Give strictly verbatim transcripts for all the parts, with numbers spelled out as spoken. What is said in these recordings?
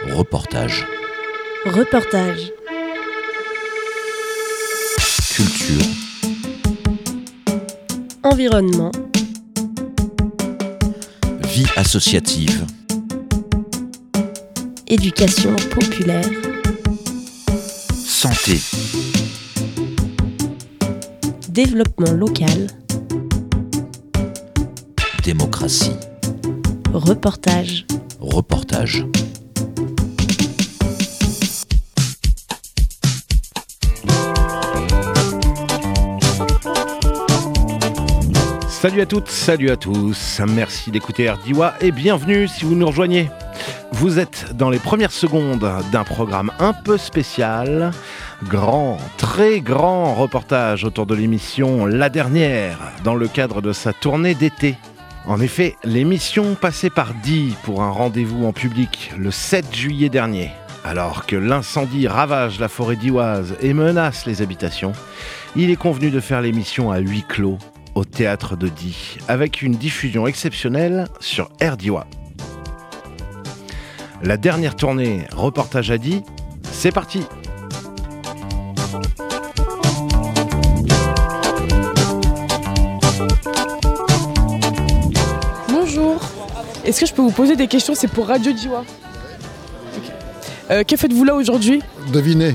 Reportage. Reportage. Culture. Environnement. Vie associative. Éducation populaire. Santé. Développement local. Démocratie. Reportage. Reportage. Salut à toutes, salut à tous, merci d'écouter Erdiwa et bienvenue si vous nous rejoignez. Vous êtes dans les premières secondes d'un programme un peu spécial, grand, très grand reportage autour de l'émission La Dernière, dans le cadre de sa tournée d'été. En effet, l'émission passait par Die pour un rendez-vous en public le sept juillet dernier. Alors que l'incendie ravage la forêt dioise et menace les habitations, il est convenu de faire l'émission à huis clos au théâtre de Die, avec une diffusion exceptionnelle sur Erdiwa. La dernière tournée Reportage à Die, c'est parti! Bonjour, est-ce que je peux vous poser des questions? C'est pour Radio Diwa. Okay. Euh, que faites-vous là aujourd'hui? Devinez.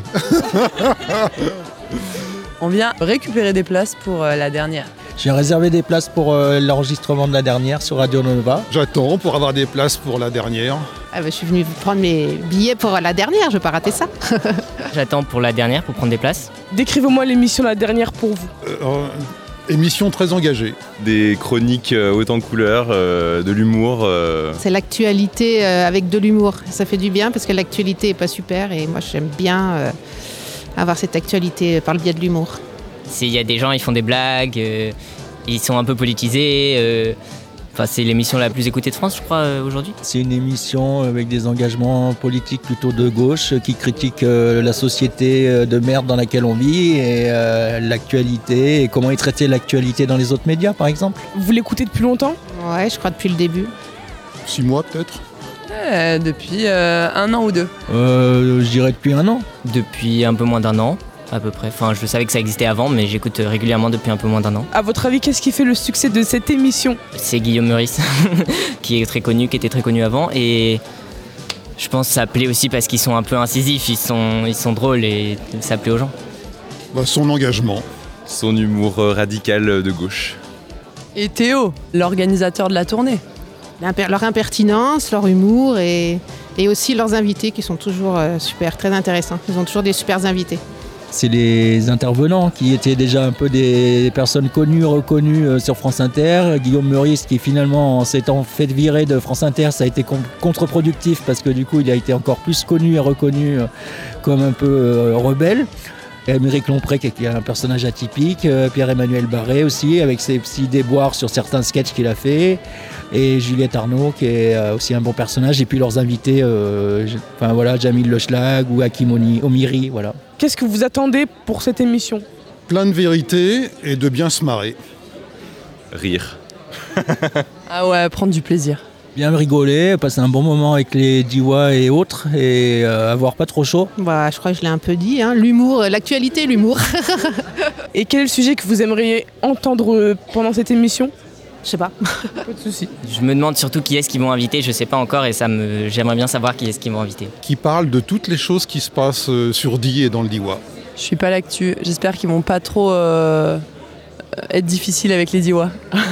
On vient récupérer des places pour euh, la dernière. J'ai réservé des places pour euh, l'enregistrement de la dernière sur Radio Nova. J'attends pour avoir des places pour la dernière. Ah bah, je suis venue prendre mes billets pour la dernière, je ne vais pas rater ça. J'attends pour la dernière pour prendre des places. Décrivez-moi l'émission La Dernière pour vous. Euh, émission très engagée. Des chroniques euh, hautes en couleurs, euh, de l'humour. Euh... C'est l'actualité euh, avec de l'humour. Ça fait du bien parce que l'actualité n'est pas super et moi j'aime bien euh, avoir cette actualité par le biais de l'humour. Il y a des gens, ils font des blagues, euh, ils sont un peu politisés. Euh, enfin, c'est l'émission la plus écoutée de France, je crois, euh, aujourd'hui. C'est une émission avec des engagements politiques plutôt de gauche qui critique euh, la société de merde dans laquelle on vit et euh, l'actualité et comment est traitée l'actualité dans les autres médias, par exemple. Vous l'écoutez depuis longtemps? Ouais, je crois depuis le début. Six mois peut-être. Euh, depuis euh, un an ou deux. Euh, je dirais depuis un an. Depuis un peu moins d'un an. À peu près. Enfin, je savais que ça existait avant, mais j'écoute régulièrement depuis un peu moins d'un an. À votre avis, qu'est-ce qui fait le succès de cette émission? C'est Guillaume Meurice, qui est très connu, qui était très connu avant, et je pense que ça plaît aussi parce qu'ils sont un peu incisifs, ils sont, ils sont drôles et ça plaît aux gens. Bah, son engagement. Son humour radical de gauche. Et Théo, l'organisateur de la tournée. L'imper- leur impertinence, leur humour et, et aussi leurs invités qui sont toujours euh, super, très intéressants. Ils ont toujours des super invités. C'est les intervenants qui étaient déjà un peu des personnes connues, reconnues sur France Inter. Guillaume Meurice qui finalement, en s'étant fait virer de France Inter, ça a été contre-productif parce que du coup il a été encore plus connu et reconnu comme un peu rebelle. Émeric Lompré qui est un personnage atypique, Pierre-Emmanuel Barré aussi avec ses petits déboires sur certains sketchs qu'il a fait, et Juliette Arnaud qui est aussi un bon personnage, et puis leurs invités, euh, enfin voilà, Jamil Leschlag ou Hakim Omiri, voilà. Qu'est-ce que vous attendez pour cette émission? Plein de vérité et de bien se marrer. Rire. Ah ouais, prendre du plaisir. Bien rigoler, passer un bon moment avec les Diwa et autres, et euh, avoir pas trop chaud. Bah, je crois que je l'ai un peu dit, hein. L'humour, l'actualité, l'humour. Et quel est le sujet que vous aimeriez entendre pendant cette émission? Je sais pas. Pas de soucis. Je me demande surtout qui est-ce qu'ils vont inviter, je sais pas encore, et ça me... j'aimerais bien savoir qui est-ce qu'ils vont inviter. Qui parle de toutes les choses qui se passent sur Die et dans le Diwa. Je suis pas l'actu. J'espère qu'ils vont pas trop euh, être difficiles avec les Diwa.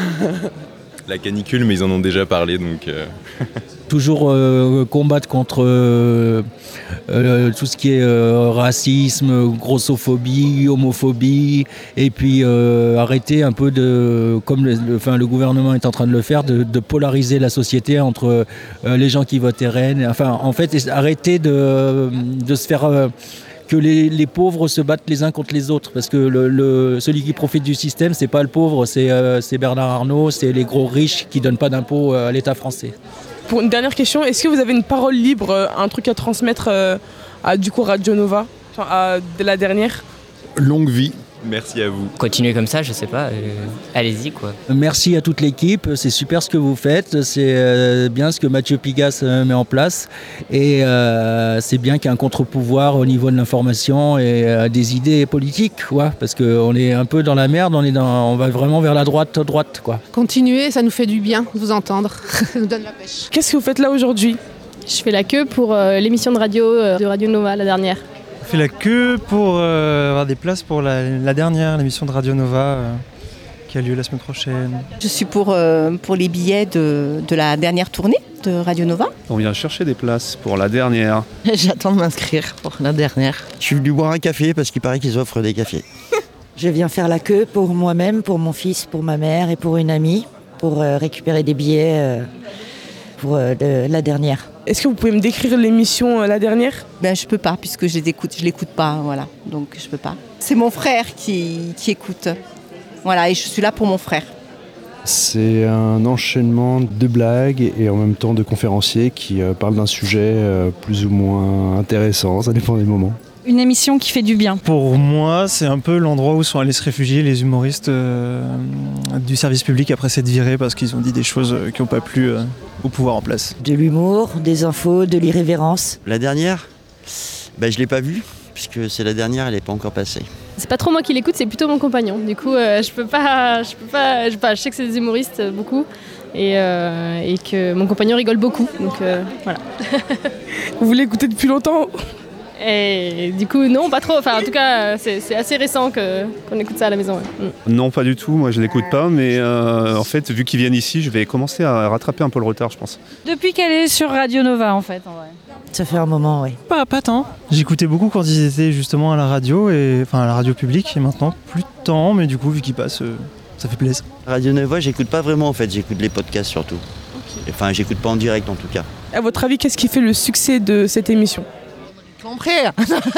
La canicule, mais ils en ont déjà parlé, donc... Euh... Toujours euh, combattre contre euh, euh, tout ce qui est euh, racisme, grossophobie, homophobie, et puis euh, arrêter un peu de, comme le, le, enfin, le gouvernement est en train de le faire, de, de polariser la société entre euh, les gens qui votent R N. Enfin, en fait, arrêter de, de se faire... Euh, que les, les pauvres se battent les uns contre les autres, parce que le, le, celui qui profite du système, c'est pas le pauvre, c'est, euh, c'est Bernard Arnault, c'est les gros riches qui donnent pas d'impôts à l'État français. Pour une dernière question, est-ce que vous avez une parole libre, un truc à transmettre euh, à du coup Radio Nova, enfin, à de la dernière? Longue vie. Merci à vous. Continuez comme ça, je sais pas, euh, allez-y quoi. Merci à toute l'équipe, c'est super ce que vous faites, c'est euh, bien ce que Mathieu Pigasse euh, met en place et euh, c'est bien qu'il y ait un contre-pouvoir au niveau de l'information et euh, des idées politiques, quoi, parce qu'on est un peu dans la merde, on, est dans, on va vraiment vers la droite, droite, quoi. Continuez, ça nous fait du bien de vous entendre, ça nous donne la pêche. Qu'est-ce que vous faites là aujourd'hui ? Je fais la queue pour euh, l'émission de radio euh, de Radio Nova, la dernière. On fait la queue pour euh, avoir des places pour la, la dernière, l'émission de Radio Nova euh, qui a lieu la semaine prochaine. Je suis pour, euh, pour les billets de, de la dernière tournée de Radio Nova. On vient chercher des places pour la dernière. J'attends de m'inscrire pour la dernière. Je suis venu boire un café parce qu'il paraît qu'ils offrent des cafés. Je viens faire la queue pour moi-même, pour mon fils, pour ma mère et pour une amie, pour euh, récupérer des billets euh, pour euh, de, la dernière. Est-ce que vous pouvez me décrire l'émission euh, la dernière ? Ben je peux pas puisque je l'écoute, je l'écoute pas, voilà. Donc je peux pas. C'est mon frère qui, qui écoute. Voilà, et je suis là pour mon frère. C'est un enchaînement de blagues et en même temps de conférenciers qui euh, parlent d'un sujet euh, plus ou moins intéressant, ça dépend des moments. Une émission qui fait du bien. Pour moi, c'est un peu l'endroit où sont allés se réfugier les humoristes euh, du service public après s'être virés parce qu'ils ont dit des choses qui n'ont pas plu euh, au pouvoir en place. De l'humour, des infos, de l'irrévérence. La dernière, ben, je ne l'ai pas vue, puisque c'est la dernière, elle n'est pas encore passée. C'est pas trop moi qui l'écoute, c'est plutôt mon compagnon. Du coup, euh, je peux pas, je peux pas, je, pas, je sais que c'est des humoristes euh, beaucoup et, euh, et que mon compagnon rigole beaucoup. Donc euh, voilà. Vous l'écoutez depuis longtemps ? Et du coup, non, pas trop. Enfin, en tout cas, c'est, c'est assez récent que, qu'on écoute ça à la maison. Ouais. Non, pas du tout. Moi, je l'écoute pas. Mais euh, en fait, vu qu'ils viennent ici, je vais commencer à rattraper un peu le retard, je pense. Depuis qu'elle est sur Radio Nova, en fait. En vrai. Ça fait un moment, oui. Pas, pas tant. J'écoutais beaucoup quand ils étaient justement à la radio, et, enfin à la radio publique. Et maintenant, plus de temps. Mais du coup, vu qu'ils passent, euh, ça fait plaisir. Radio Nova, j'écoute pas vraiment en fait. J'écoute les podcasts surtout. Okay. Enfin, j'écoute pas en direct en tout cas. À votre avis, qu'est-ce qui fait le succès de cette émission ? Mon frère.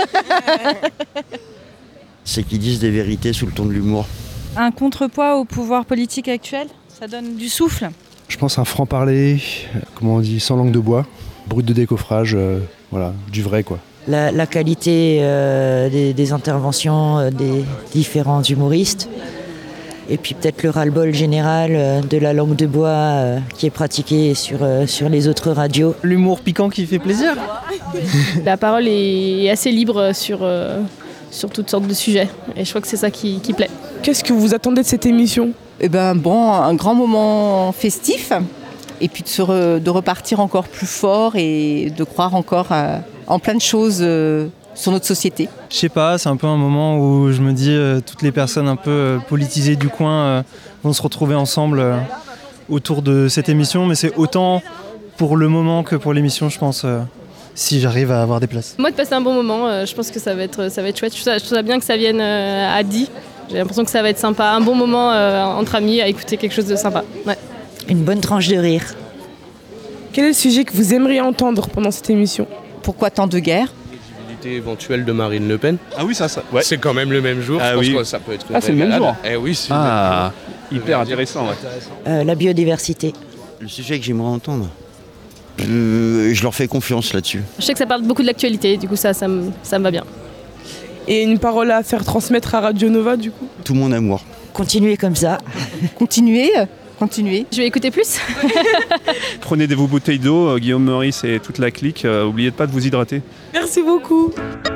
C'est qu'ils disent des vérités sous le ton de l'humour. Un contrepoids au pouvoir politique actuel, ça donne du souffle. Je pense un franc-parler, comment on dit, sans langue de bois, brut de décoffrage, euh, voilà, du vrai quoi. La, la qualité euh, des, des interventions euh, des différents humoristes. Et puis peut-être le ras-le-bol général euh, de la langue de bois euh, qui est pratiquée sur, euh, sur les autres radios. L'humour piquant qui fait plaisir. La parole est assez libre sur, euh, sur toutes sortes de sujets. Et je crois que c'est ça qui, qui plaît. Qu'est-ce que vous attendez de cette émission ? Eh ben bon, un grand moment festif. Et puis de, se re, de repartir encore plus fort et de croire encore à, en plein de choses euh, sur notre société. Je sais pas, c'est un peu un moment où je me dis euh, toutes les personnes un peu euh, politisées du coin euh, vont se retrouver ensemble euh, autour de cette émission, mais c'est autant pour le moment que pour l'émission, je pense, euh, si j'arrive à avoir des places. Moi, de passer un bon moment, euh, je pense que ça va être, ça va être chouette. Je trouve ça, je trouve ça bien que ça vienne euh, à dix. J'ai l'impression que ça va être sympa, un bon moment euh, entre amis à écouter quelque chose de sympa. Ouais. Une bonne tranche de rire. Quel est le sujet que vous aimeriez entendre pendant cette émission ? Pourquoi tant de guerre ? Éventuelle de Marine Le Pen. Ah oui, ça, ça. Ouais. C'est quand même le même jour. Ah je oui. pense que ça peut être. Ah, c'est le même jour. Eh oui, c'est ah, le même hyper intéressant. Ouais. Euh, la biodiversité. Le sujet que j'aimerais entendre. Je, je leur fais confiance là-dessus. Je sais que ça parle beaucoup de l'actualité, du coup ça, ça, me, ça me va bien. Et une parole à faire transmettre à Radio Nova, du coup ? Tout mon amour. Continuez comme ça. Continuez. Continuez. Je vais écouter plus. Prenez de vos bouteilles d'eau, euh, Guillaume Meurice et toute la clique. Euh, oubliez pas de vous hydrater. Merci beaucoup.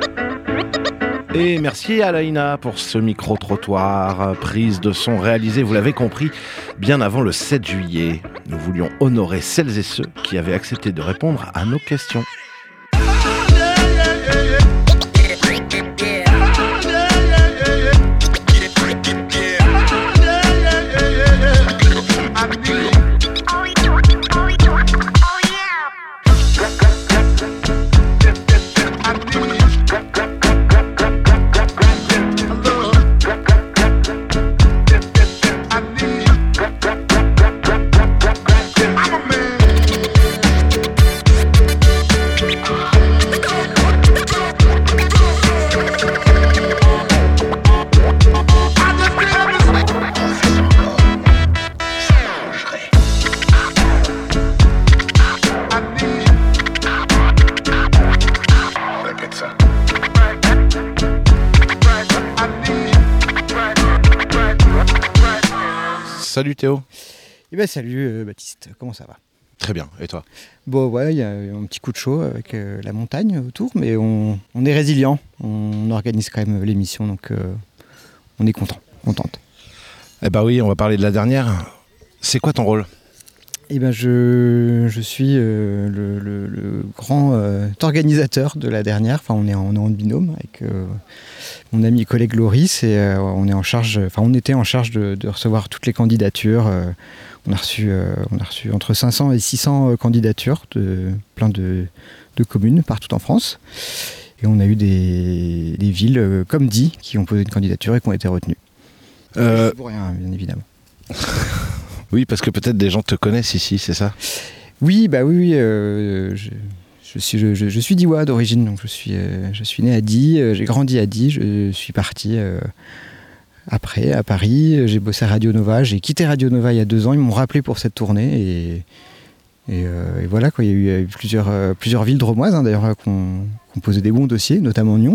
Et merci à Laïna pour ce micro-trottoir. Prise de son réalisée, vous l'avez compris, bien avant le sept juillet. Nous voulions honorer celles et ceux qui avaient accepté de répondre à nos questions. Salut Théo. Eh ben salut euh, Baptiste, comment ça va? Très bien, et toi? Bon ouais, il y a un petit coup de chaud avec euh, la montagne autour, mais on, on est résilient, on organise quand même l'émission, donc euh, on est content, contente. Eh ben oui, on va parler de la dernière. C'est quoi ton rôle? Eh ben je, je suis euh, le, le, le grand euh, organisateur de la dernière. Enfin, on est en, on est en binôme avec euh, mon ami et collègue Loris et euh, on est en charge. Enfin, on était en charge de, de recevoir toutes les candidatures. Euh, on a reçu, euh, on a reçu entre cinq cents et six cents candidatures de plein de, de communes partout en France. Et on a eu des, des villes euh, comme Die qui ont posé une candidature et qui ont été retenues. Euh... C'est pour rien, bien évidemment. Oui, parce que peut-être des gens te connaissent ici, c'est ça? Oui, bah oui, oui euh, je, je suis, je, je suis d'Iwa d'origine, donc je suis, euh, je suis né à Die, euh, j'ai grandi à Die, je suis parti euh, après à Paris, j'ai bossé à Radio Nova, j'ai quitté Radio Nova il y a deux ans, ils m'ont rappelé pour cette tournée et, et, euh, et voilà, quoi, il y a eu, il y a eu plusieurs, euh, plusieurs villes drômoises hein, d'ailleurs qui ont posé des bons dossiers, notamment Nyons,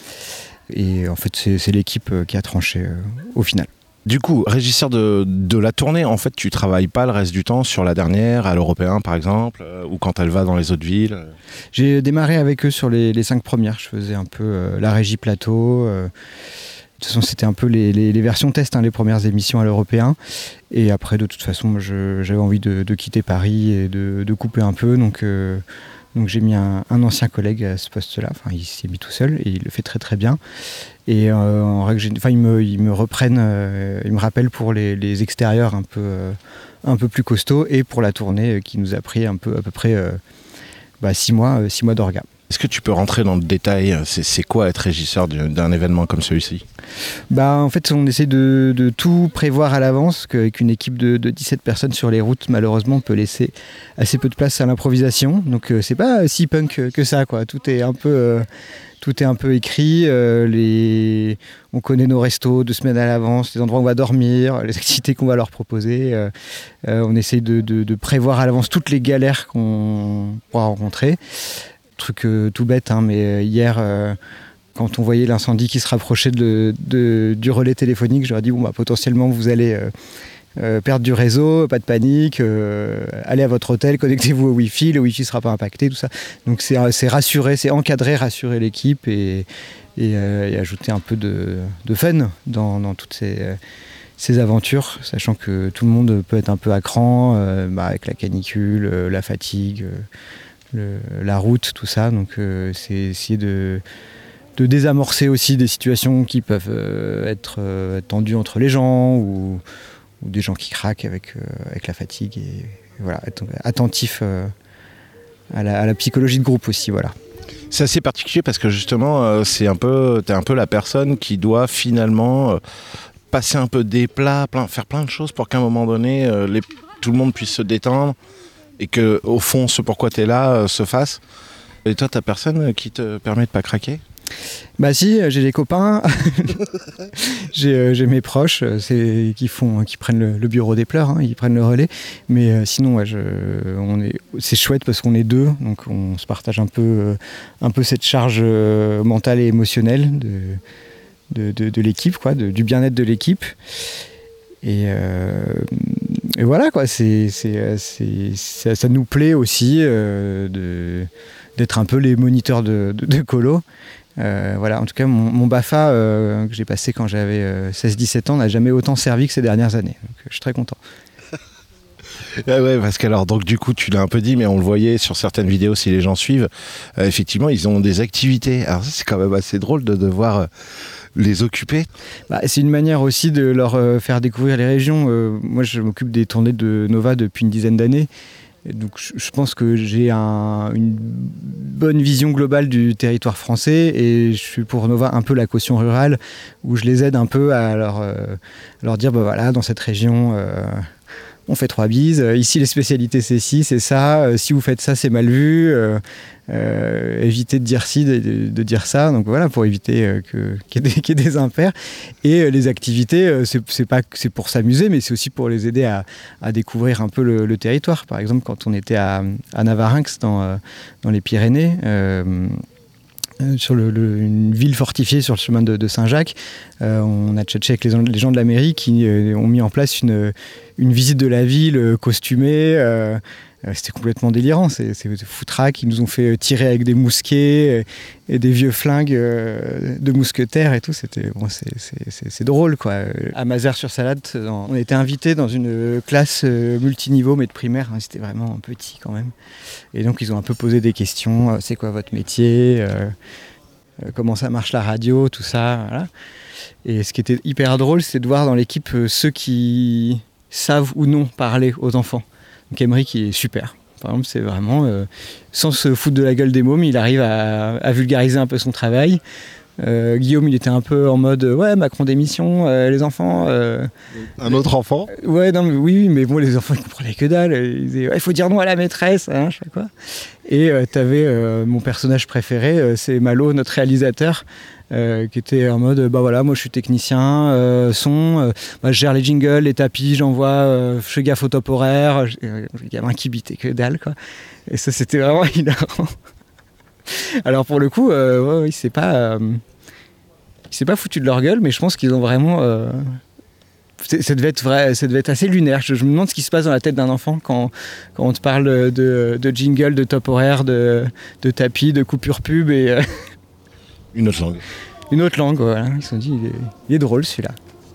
et en fait c'est, c'est l'équipe qui a tranché euh, au final. Du coup, régisseur de, de la tournée, en fait, tu travailles pas le reste du temps sur la dernière, à l'Européen par exemple, euh, ou quand elle va dans les autres villes? J'ai démarré avec eux sur les, les cinq premières. Je faisais un peu euh, la régie plateau. Euh, de toute façon, c'était un peu les, les, les versions test, hein, les premières émissions à l'Européen. Et après, de toute façon, je, j'avais envie de, de quitter Paris et de, de couper un peu. Donc, euh, donc j'ai mis un, un ancien collègue à ce poste-là. Enfin, il s'y est mis tout seul et il le fait très très bien. Et euh, en règle générale, enfin, ils me, ils me reprennent, euh, ils me rappellent pour les, les extérieurs un peu, euh, un peu plus costauds et pour la tournée euh, qui nous a pris un peu, à peu près euh, bah, six mois, euh, six mois d'orga. Est-ce que tu peux rentrer dans le détail? C'est, c'est quoi être régisseur d'un événement comme celui-ci? Bah, en fait, on essaie de, de tout prévoir à l'avance, qu'avec une équipe de, de dix-sept personnes sur les routes, malheureusement, on peut laisser assez peu de place à l'improvisation. Donc, euh, c'est pas si punk que ça, quoi. Tout est un peu... Euh, Tout est un peu écrit, euh, les... on connaît nos restos deux semaines à l'avance, les endroits où on va dormir, les activités qu'on va leur proposer. Euh, euh, on essaye de, de, de prévoir à l'avance toutes les galères qu'on pourra rencontrer. Truc euh, tout bête, hein, mais hier, euh, quand on voyait l'incendie qui se rapprochait de, de, du relais téléphonique, je leur ai dit bon, bah, potentiellement vous allez... Euh, Euh, perdre du réseau, pas de panique, euh, allez à votre hôtel, connectez-vous au Wi-Fi, le Wi-Fi ne sera pas impacté, tout ça. Donc c'est, c'est rassurer, c'est encadrer, rassurer l'équipe et, et, euh, et ajouter un peu de, de fun dans, dans toutes ces, ces aventures, sachant que tout le monde peut être un peu à cran, euh, bah, avec la canicule, euh, la fatigue, euh, le, la route, tout ça. Donc euh, c'est essayer de... de désamorcer aussi des situations qui peuvent euh, être euh, tendues entre les gens ou ou des gens qui craquent avec, euh, avec la fatigue et, et voilà, être attentif euh, à, la, à la psychologie de groupe aussi, voilà. C'est assez particulier parce que justement, euh, c'est un peu, t'es un peu la personne qui doit finalement euh, passer un peu des plats, plein, faire plein de choses pour qu'à un moment donné, euh, les, tout le monde puisse se détendre et que au fond, ce pourquoi t'es là euh, se fasse. Et toi, t'as personne qui te permet de pas craquer? Bah si, j'ai des copains, j'ai, euh, j'ai mes proches c'est, qui, font, qui prennent le, le bureau des pleurs, hein, ils prennent le relais. Mais euh, sinon, ouais, je, on est, c'est chouette parce qu'on est deux, donc on se partage un peu, euh, un peu cette charge euh, mentale et émotionnelle de, de, de, de l'équipe, quoi, de, du bien-être de l'équipe. Et, euh, et voilà, quoi, c'est, c'est, c'est, ça, ça nous plaît aussi euh, de, d'être un peu les moniteurs de, de, de colo. Euh, voilà, en tout cas, mon, mon BAFA euh, que j'ai passé quand j'avais euh, seize dix-sept ans n'a jamais autant servi que ces dernières années. Donc, euh, je suis très content. Ah ouais, parce que alors, donc du coup, tu l'as un peu dit, mais on le voyait sur certaines vidéos si les gens suivent. Euh, effectivement, ils ont des activités. Alors ça, c'est quand même assez drôle de devoir euh, les occuper. Bah, c'est une manière aussi de leur euh, faire découvrir les régions. Euh, moi, je m'occupe des tournées de Nova depuis une dizaine d'années. Donc je pense que j'ai un, une bonne vision globale du territoire français et je suis pour Nova un peu la caution rurale où je les aide un peu à leur, euh, à leur dire bah voilà, dans cette région euh, on fait trois bises, ici les spécialités c'est ci, c'est ça, euh, si vous faites ça c'est mal vu, euh, euh, évitez de dire ci, de, de, de dire ça, donc voilà, pour éviter euh, que, qu'il y ait des, qu'il y ait des impairs. Et euh, les activités, euh, c'est, c'est pas c'est pour s'amuser, mais c'est aussi pour les aider à, à découvrir un peu le, le territoire. Par exemple, quand on était à, à Navarinx, dans, euh, dans les Pyrénées, euh, euh, sur le, le, une ville fortifiée sur le chemin de, de Saint-Jacques. Euh, on a tchatché avec les, les gens de la mairie qui euh, ont mis en place une, une visite de la ville euh, costumée. Euh, C'était complètement délirant, c'est, c'est des foutraques, ils nous ont fait tirer avec des mousquets et des vieux flingues de mousquetaires et tout, c'était, bon, c'est, c'est, c'est, c'est drôle quoi. À Mazères-sur-Salade, on était invités dans une classe multiniveau mais de primaire, hein, c'était vraiment petit quand même. Et donc ils ont un peu posé des questions, c'est quoi votre métier, euh, comment ça marche la radio, tout ça, voilà. Et ce qui était hyper drôle, c'est de voir dans l'équipe ceux qui savent ou non parler aux enfants. Donc Emery qui est super. Par exemple, c'est vraiment, euh, sans se foutre de la gueule des mômes, il arrive à, à vulgariser un peu son travail. Euh, Guillaume, il était un peu en mode, ouais, Macron démission, euh, les enfants... Euh, un autre enfant Ouais, non, mais oui, mais bon, les enfants, ils comprenaient que dalle. Ils disaient, il ouais, faut dire non à la maîtresse, hein, je sais pas quoi. Et euh, t'avais euh, mon personnage préféré, euh, c'est Malo, notre réalisateur, Euh, qui était en mode bah voilà, moi je suis technicien euh, son, euh, bah, je gère les jingles, les tapis, j'envoie, euh, je fais gaffe au top horaire, euh, les gamins qui bitaient que dalle quoi. Et ça c'était vraiment hilarant. Alors pour le coup, euh, ouais, ouais, il s'est pas, euh, il s'est pas foutu de leur gueule, mais je pense qu'ils ont vraiment, euh, ça devait être vrai, ça devait être assez lunaire. Je, je me demande ce qui se passe dans la tête d'un enfant quand, quand on te parle de, de jingle, de top horaire, de, de tapis, de coupure pub et euh, Une autre langue. Une autre langue, voilà. Ils se sont dit, il est, il est drôle celui-là.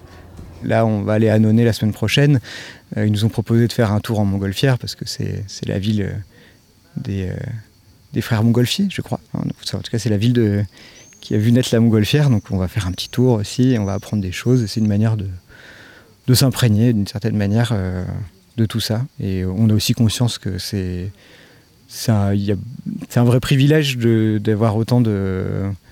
Là, on va aller à Annonay la semaine prochaine. Euh, ils nous ont proposé de faire un tour en Montgolfière parce que c'est, c'est la ville des, euh, des frères Montgolfier, je crois. En tout cas, c'est la ville de, qui a vu naître la Montgolfière. Donc, on va faire un petit tour aussi et on va apprendre des choses. C'est une manière de, de s'imprégner d'une certaine manière euh, de tout ça. Et on a aussi conscience que c'est, c'est, un, y a, c'est un vrai privilège de, d'avoir autant de...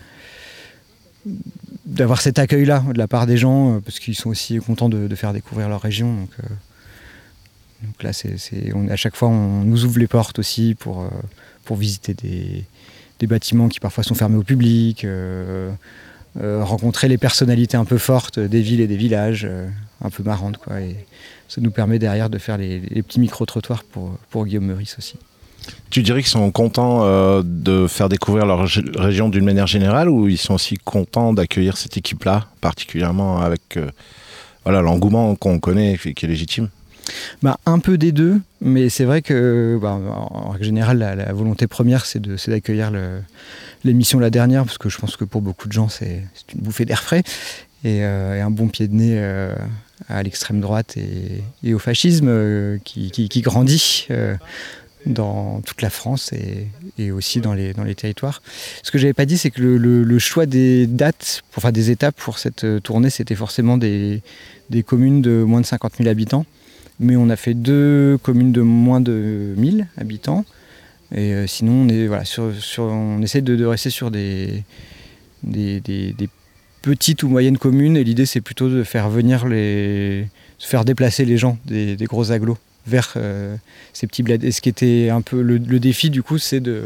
d'avoir cet accueil-là de la part des gens, parce qu'ils sont aussi contents de, de faire découvrir leur région. Donc, euh, donc là, c'est, c'est, on, à chaque fois, on nous ouvre les portes aussi pour, euh, pour visiter des, des bâtiments qui parfois sont fermés au public, euh, euh, rencontrer les personnalités un peu fortes des villes et des villages, euh, un peu marrantes, quoi. Et ça nous permet derrière de faire les, les petits micro-trottoirs pour, pour Guillaume Meurice aussi. Tu dirais qu'ils sont contents euh, de faire découvrir leur g- région d'une manière générale, ou ils sont aussi contents d'accueillir cette équipe-là, particulièrement avec euh, voilà, l'engouement qu'on connaît et qui est légitime? Bah, un peu des deux, mais c'est vrai que bah, en règle générale, la, la volonté première, c'est, de, c'est d'accueillir le, l'émission La Dernière, parce que je pense que pour beaucoup de gens, c'est, c'est une bouffée d'air frais et, euh, et un bon pied de nez euh, à l'extrême droite et, et au fascisme euh, qui, qui, qui grandit euh, dans toute la France et, et aussi dans les, dans les territoires. Ce que je n'avais pas dit, c'est que le, le, le choix des dates, enfin des étapes pour cette tournée, c'était forcément des, des communes de moins de cinquante mille habitants. Mais on a fait deux communes de moins de mille habitants. Et euh, sinon, on, est, voilà, sur, sur, on essaie de, de rester sur des, des, des, des petites ou moyennes communes. Et l'idée, c'est plutôt de faire venir les, de faire déplacer les gens des, des gros agglos vers euh, ces petits bleds. Et ce qui était un peu le, le défi, du coup, c'est de,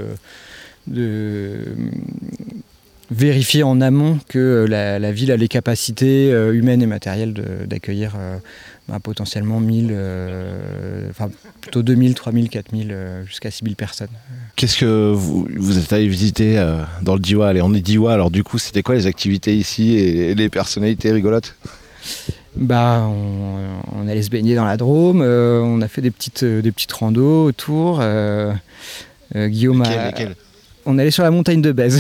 de vérifier en amont que la, la ville a les capacités euh, humaines et matérielles de, d'accueillir euh, bah, potentiellement mille, euh, enfin plutôt deux mille, trois mille, quatre mille, euh, jusqu'à six mille personnes. Qu'est-ce que vous, vous êtes allé visiter euh, dans le Diois? Allez, on est Diois, alors du coup, c'était quoi les activités ici et, et les personnalités rigolotes? Bah, on, on allait se baigner dans la Drôme, euh, on a fait des petites, des petites randos autour. Euh, euh, Guillaume lesquels, a... lesquels On allait sur la montagne de Bèze.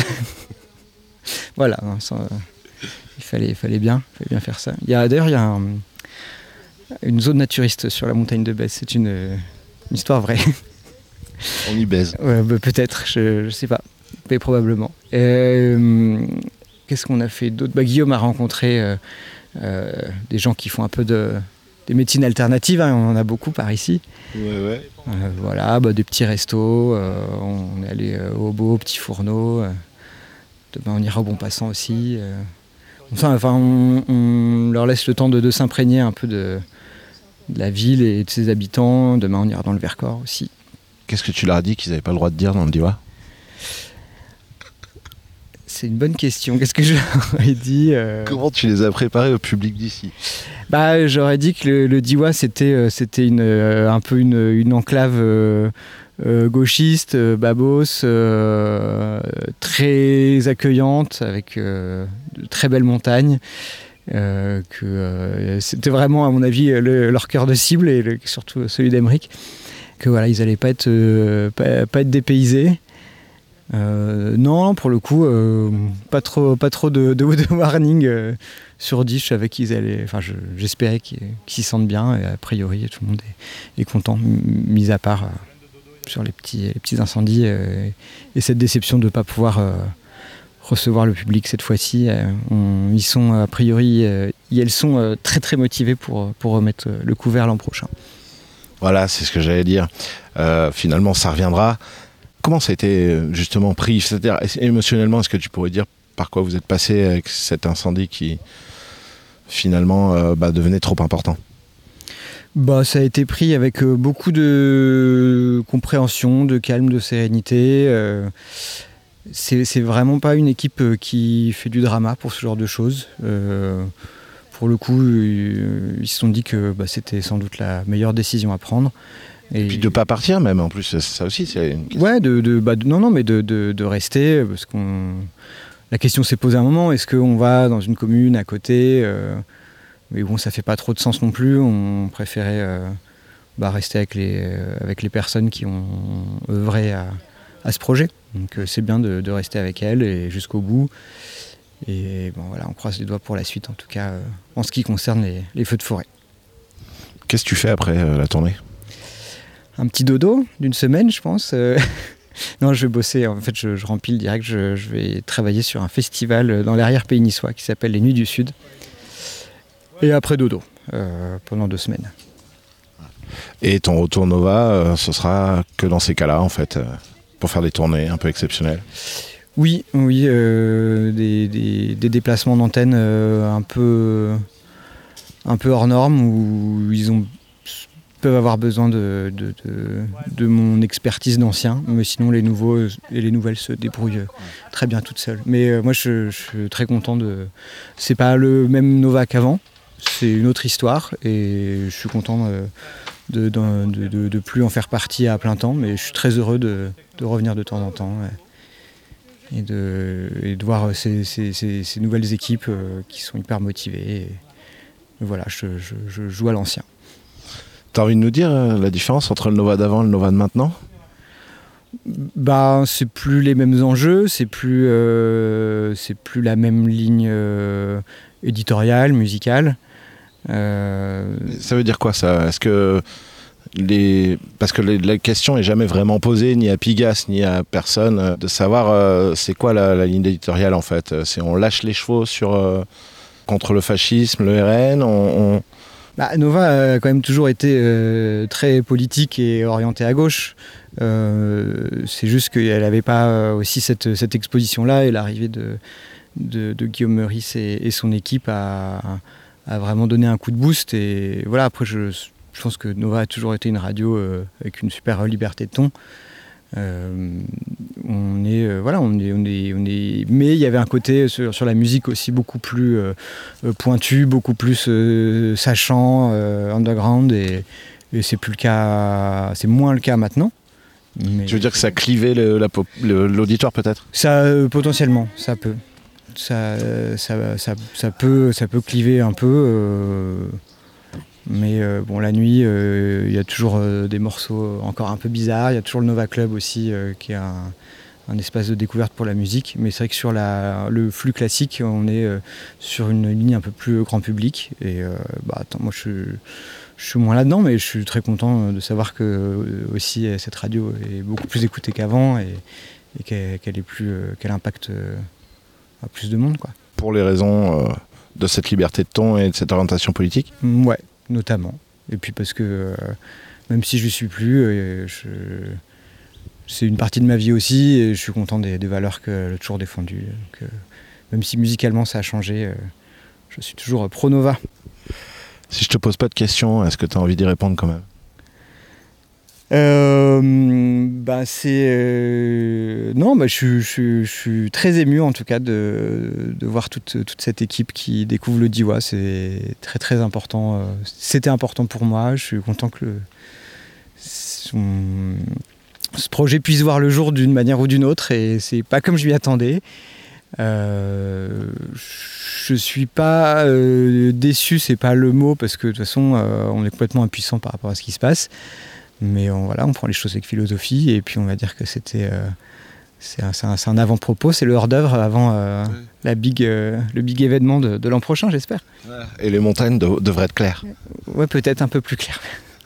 Voilà, hein, ça, il fallait, il fallait bien, il fallait bien faire ça. Il y a, d'ailleurs, il y a un, une zone naturiste sur la montagne de Bèze. C'est une, une histoire vraie. On y baise. Ouais, bah, peut-être, je, je sais pas, mais probablement. Euh, qu'est-ce qu'on a fait d'autre? Bah, Guillaume a rencontré euh, euh, des gens qui font un peu de, des médecines alternatives, hein, on en a beaucoup par ici. Ouais, ouais. Euh, voilà, bah, des petits restos, euh, on est allé euh, au Beau, au Petit Fourneau. Euh, demain, on ira au Bon Passant aussi. Euh. Enfin, enfin on, on leur laisse le temps de, de s'imprégner un peu de, de la ville et de ses habitants. Demain, on ira dans le Vercors aussi. Qu'est-ce que tu leur as dit qu'ils n'avaient pas le droit de dire dans le Diois? C'est une bonne question. Qu'est-ce que je leur ai dit euh... Comment tu les as préparés au public d'ici? Bah, j'aurais dit que le, le Diois, c'était, euh, c'était une, euh, un peu une, une enclave euh, euh, gauchiste, euh, babos, euh, très accueillante, avec euh, de très belles montagnes. Euh, que euh, c'était vraiment, à mon avis, le, leur cœur de cible, et le, surtout celui d'Emeric. Que voilà, ils n'allaient pas être, euh, pas, pas être dépaysés. Euh, non, pour le coup, euh, pas trop, pas trop de, de, de warning euh, sur dix. Je savais qu'ils allaient. Enfin, je, j'espérais qu'ils, qu'ils s'y sentent bien, et a priori, tout le monde est, est content, mis à part euh, sur les petits, les petits incendies euh, et cette déception de ne pas pouvoir euh, recevoir le public cette fois-ci. Euh, on, ils sont, a priori, euh, elles sont euh, très très motivées pour, pour remettre le couvert l'an prochain. Voilà, c'est ce que j'allais dire. Euh, finalement, ça reviendra. Comment ça a été justement pris ? C'est-à-dire, émotionnellement, est-ce que tu pourrais dire par quoi vous êtes passé avec cet incendie qui, finalement, euh, bah, devenait trop important ? Bah, ça a été pris avec euh, beaucoup de compréhension, de calme, de sérénité. Euh, c'est, c'est vraiment pas une équipe euh, qui fait du drama pour ce genre de choses. Euh, pour le coup, ils, ils se sont dit que bah, c'était sans doute la meilleure décision à prendre. Et, et puis de ne pas partir même, en plus, ça aussi, c'est une question. Ouais, de, de, bah, de, non, non, mais de, de, de rester, parce qu'on... La question s'est posée à un moment, est-ce qu'on va dans une commune à côté euh, mais bon, ça fait pas trop de sens non plus, on préférait euh, bah, rester avec les, euh, avec les personnes qui ont œuvré à, à ce projet. Donc euh, c'est bien de, de rester avec elles et jusqu'au bout. Et bon, voilà, on croise les doigts pour la suite, en tout cas, euh, en ce qui concerne les, les feux de forêt. Qu'est-ce que tu fais après euh, la tournée ? Un petit dodo d'une semaine, je pense. Euh, non, je vais bosser. En fait, je, je rempile direct. Je, je vais travailler sur un festival dans l'arrière-pays niçois qui s'appelle les Nuits du Sud. Et après dodo, euh, pendant deux semaines. Et ton retour Nova, euh, ce sera que dans ces cas-là, en fait, euh, pour faire des tournées un peu exceptionnelles. Oui, oui, euh, des, des, des déplacements d'antenne euh, un peu, un peu hors normes où ils ont peuvent avoir besoin de, de, de, de mon expertise d'ancien, mais sinon les nouveaux et les nouvelles se débrouillent très bien toutes seules. Mais euh, moi je, je suis très content de... C'est pas le même Nova qu'avant, c'est une autre histoire et je suis content de, de, de, de, de plus en faire partie à plein temps, mais je suis très heureux de, de revenir de temps en temps et, et, de, et de voir ces, ces, ces, ces nouvelles équipes qui sont hyper motivées. Et voilà, je, je, je joue à l'ancien. T'as envie de nous dire euh, la différence entre le Nova d'avant et le Nova de maintenant ? Bah, c'est plus les mêmes enjeux, c'est plus, euh, c'est plus la même ligne euh, éditoriale, musicale. Euh... Ça veut dire quoi ça ? Est-ce que les... Parce que les, la question n'est jamais vraiment posée, ni à Pigasse, ni à personne, euh, de savoir euh, c'est quoi la, la ligne éditoriale en fait. C'est on lâche les chevaux sur, euh, contre le fascisme, le R N, on... on... Bah, Nova a quand même toujours été euh, très politique et orientée à gauche. Euh, c'est juste qu'elle n'avait pas aussi cette, cette exposition-là et l'arrivée de, de, de Guillaume Meurice et, et son équipe a, a vraiment donné un coup de boost. Et voilà, après, je, je pense que Nova a toujours été une radio euh, avec une super liberté de ton. Euh, on est euh, voilà on est on est on est mais il y avait un côté sur, sur la musique aussi beaucoup plus euh, pointu, beaucoup plus euh, sachant, euh, underground et, et c'est plus le cas, c'est moins le cas maintenant. Mais tu veux dire que ça clivait le, la, le, l'auditoire peut-être ? Ça euh, potentiellement ça peut ça, ça ça ça peut ça peut cliver un peu. Euh, Mais euh, bon, la nuit, il euh, y a toujours euh, des morceaux encore un peu bizarres. Il y a toujours le Nova Club aussi, euh, qui est un, un espace de découverte pour la musique. Mais c'est vrai que sur la, le flux classique, on est euh, sur une ligne un peu plus grand public. Et euh, bah, attends, moi, je, je suis moins là-dedans, mais je suis très content de savoir que euh, aussi cette radio est beaucoup plus écoutée qu'avant et, et qu'elle, qu'elle, est plus, euh, qu'elle impacte euh, à plus de monde, quoi. Pour les raisons euh, de cette liberté de ton et de cette orientation politique ? Ouais. Notamment. Et puis parce que euh, même si je ne suis plus, euh, je, c'est une partie de ma vie aussi et je suis content des, des valeurs qu'elle a toujours défendues. Donc, euh, même si musicalement ça a changé, euh, je suis toujours pro Nova. Si je te pose pas de questions, est-ce que tu as envie d'y répondre quand même ? Euh, bah c'est euh, non bah je, je, je suis très ému en tout cas de, de voir toute, toute cette équipe qui découvre le Diois. C'est très très important, c'était important pour moi. Je suis content que le, son, ce projet puisse voir le jour d'une manière ou d'une autre, et c'est pas comme je m'y attendais. Euh, je suis pas euh, déçu, c'est pas le mot, parce que de toute façon euh, on est complètement impuissant par rapport à ce qui se passe, mais on, voilà, on prend les choses avec philosophie, et puis on va dire que c'était euh, c'est, un, c'est, un, c'est un avant-propos, c'est le hors-d'œuvre avant euh, oui. la big, euh, le big événement de, de l'an prochain, j'espère. Et les montagnes de, devraient être claires. Ouais, peut-être un peu plus claires.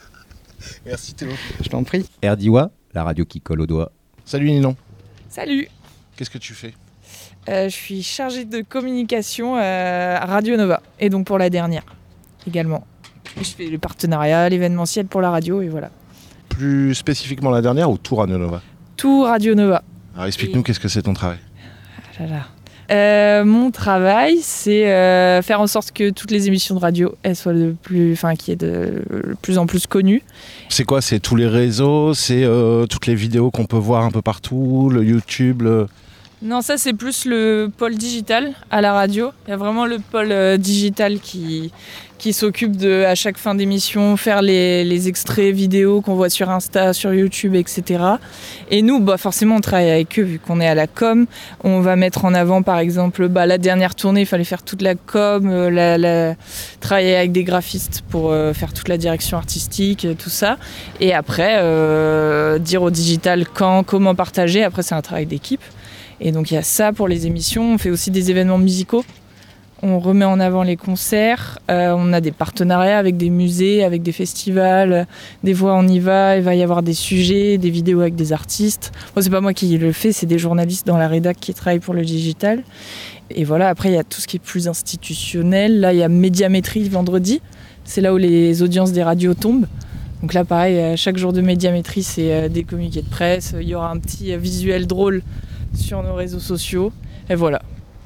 Merci Théo. Je t'en prie. R D I W A, la radio qui colle au doigt. Salut Ninon. Salut. Qu'est-ce que tu fais? Euh, je suis chargée de communication euh, à Radio Nova, et donc pour la dernière également. Et je fais le partenariat, l'événementiel pour la radio, et voilà. Plus spécifiquement la dernière ou tout Radio Nova? Tout Radio Nova. Alors explique-nous, et... qu'est-ce que c'est ton travail? Ah là là. Euh, mon travail, c'est euh, faire en sorte que toutes les émissions de radio, elles soient de plus, enfin, qui est de, de plus en plus connues. C'est quoi? C'est tous les réseaux, c'est euh, toutes les vidéos qu'on peut voir un peu partout, le YouTube, le... Non, ça c'est plus le pôle digital à la radio. Il y a vraiment le pôle euh, digital qui, qui s'occupe de, à chaque fin d'émission, faire les, les extraits vidéo qu'on voit sur Insta, sur YouTube, et cetera. Et nous, bah, forcément, on travaille avec eux vu qu'on est à la com. On va mettre en avant, par exemple, bah, la dernière tournée, il fallait faire toute la com, euh, la, la, travailler avec des graphistes pour euh, faire toute la direction artistique, tout ça. Et après, euh, dire au digital quand, comment partager. Après, c'est un travail d'équipe. Et donc il y a ça pour les émissions, on fait aussi des événements musicaux, on remet en avant les concerts, euh, on a des partenariats avec des musées, avec des festivals, des fois on y va, il va y avoir des sujets, des vidéos avec des artistes. Bon, c'est pas moi qui le fais, c'est des journalistes dans la rédac qui travaillent pour le digital. Et voilà, après il y a tout ce qui est plus institutionnel, là il y a Médiamétrie vendredi, c'est là où les audiences des radios tombent. Donc là pareil, chaque jour de Médiamétrie c'est des communiqués de presse, il y aura un petit visuel drôle sur nos réseaux sociaux, et voilà.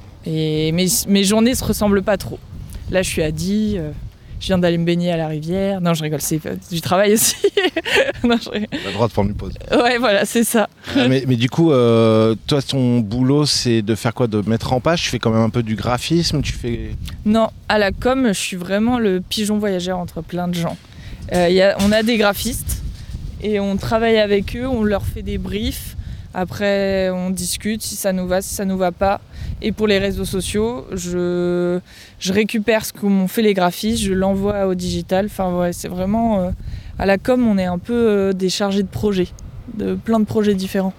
Et mes, mes journées se ressemblent pas trop. Là, je suis à Die, euh, je viens d'aller me baigner à la rivière. Non, je rigole, c'est du travail aussi. Non, je rigole. On a le droit de prendre une pause. Ouais, voilà, c'est ça. Ah, mais, mais du coup, euh, toi, ton boulot, c'est de faire quoi? De mettre en page? Tu fais quand même un peu du graphisme? Tu fais... Non, à la com, je suis vraiment le pigeon voyageur entre plein de gens. Euh, y a, on a des graphistes et on travaille avec eux, on leur fait des briefs. Après, on discute si ça nous va, si ça nous va pas. Et pour les réseaux sociaux, je, je récupère ce qu'ont fait les graphistes, je l'envoie au digital. Enfin, ouais, c'est vraiment... Euh, à la com, on est un peu euh, des chargés de projets, de plein de projets différents.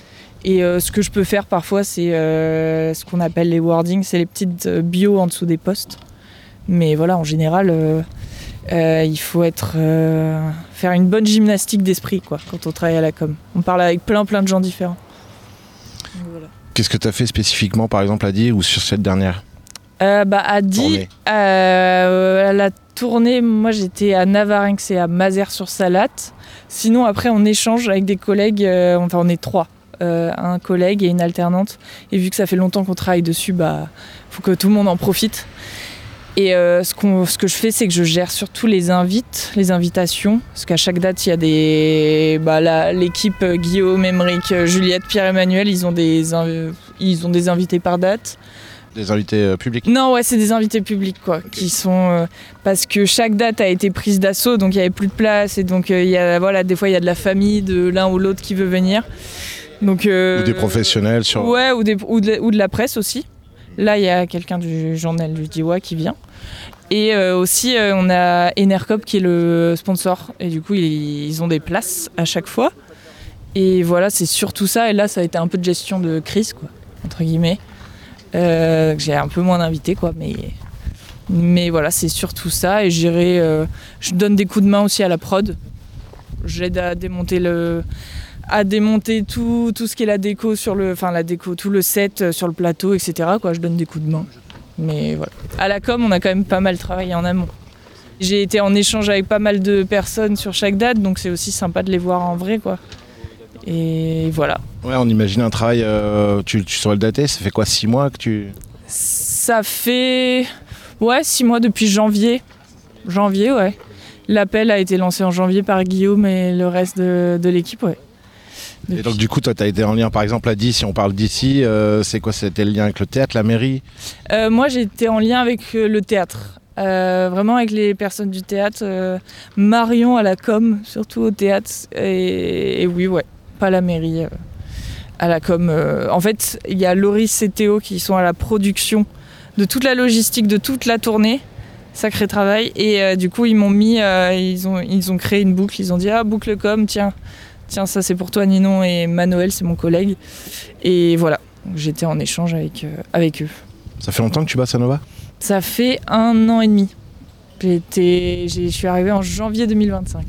Et euh, ce que je peux faire parfois, c'est euh, ce qu'on appelle les wordings, c'est les petites bios en dessous des posts. Mais voilà, en général... Euh, Euh, il faut être, euh, faire une bonne gymnastique d'esprit quoi, quand on travaille à la com. On parle avec plein plein de gens différents. Donc, voilà. Qu'est-ce que tu as fait spécifiquement par exemple à Die ou sur cette dernière euh, bah, À Die, euh, à la tournée, moi j'étais à Navarinx et à Mazères-sur-Salatte. Sinon après on échange avec des collègues, euh, enfin on est trois. Euh, un collègue et une alternante. Et vu que ça fait longtemps qu'on travaille dessus, bah faut que tout le monde en profite. Et euh, ce, qu'on, ce que je fais, c'est que je gère surtout les invites, les invitations. Parce qu'à chaque date, il y a des... Bah, la, l'équipe Guillaume, Émeric, Juliette, Pierre-Emmanuel, ils ont, des, ils ont des invités par date. Des invités euh, publics? Non, ouais, c'est des invités publics, quoi. Okay. Qui sont... Euh, parce que chaque date a été prise d'assaut, donc il n'y avait plus de place. Et donc, euh, y a, voilà, des fois, il y a de la famille, de l'un ou l'autre qui veut venir. Donc, euh, ou des professionnels sur... Ouais, ou, des, ou, de, ou de la presse aussi. Là, il y a quelqu'un du journal du D I W A qui vient. Et euh, aussi, euh, on a Enercop qui est le sponsor. Et du coup, ils, ils ont des places à chaque fois. Et voilà, c'est surtout ça. Et là, ça a été un peu de gestion de crise, quoi, entre guillemets. Euh, j'ai un peu moins d'invités, quoi. Mais, mais voilà, c'est surtout ça. Et gérer, euh, je donne des coups de main aussi à la prod. J'aide à démonter le... à démonter tout, tout ce qui est la déco sur le, enfin la déco, tout le set sur le plateau, et cetera. Quoi, je donne des coups de main. Mais voilà. À la com, on a quand même pas mal travaillé en amont. J'ai été en échange avec pas mal de personnes sur chaque date, donc c'est aussi sympa de les voir en vrai, quoi. Et voilà. Ouais, on imagine un travail, euh, tu, tu saurais le dater, ça fait quoi, six mois que tu... Ça fait... Ouais, six mois depuis janvier. Janvier, ouais. L'appel a été lancé en janvier par Guillaume et le reste de, de l'équipe, ouais. Depuis. Et donc du coup, toi, tu as été en lien, par exemple, à Die, si on parle d'ici, euh, c'est quoi, c'était le lien avec le théâtre, la mairie? euh, Moi, j'ai été en lien avec le théâtre, euh, vraiment avec les personnes du théâtre, euh, Marion à la com, surtout au théâtre, et, et oui, ouais, pas la mairie euh, à la com. Euh, en fait, il y a Loris et Théo qui sont à la production de toute la logistique, de toute la tournée. Sacré travail. Et euh, du coup, ils m'ont mis, euh, ils, ont, ils ont créé une boucle. Ils ont dit, ah, boucle com, tiens, tiens, ça c'est pour toi, Ninon, et Manoël, c'est mon collègue. Et voilà, j'étais en échange avec, euh, avec eux. Ça fait longtemps que tu bosses à Nova ? Ça fait un an et demi. J'ai été, j'ai, je suis arrivée en janvier deux mille vingt-cinq.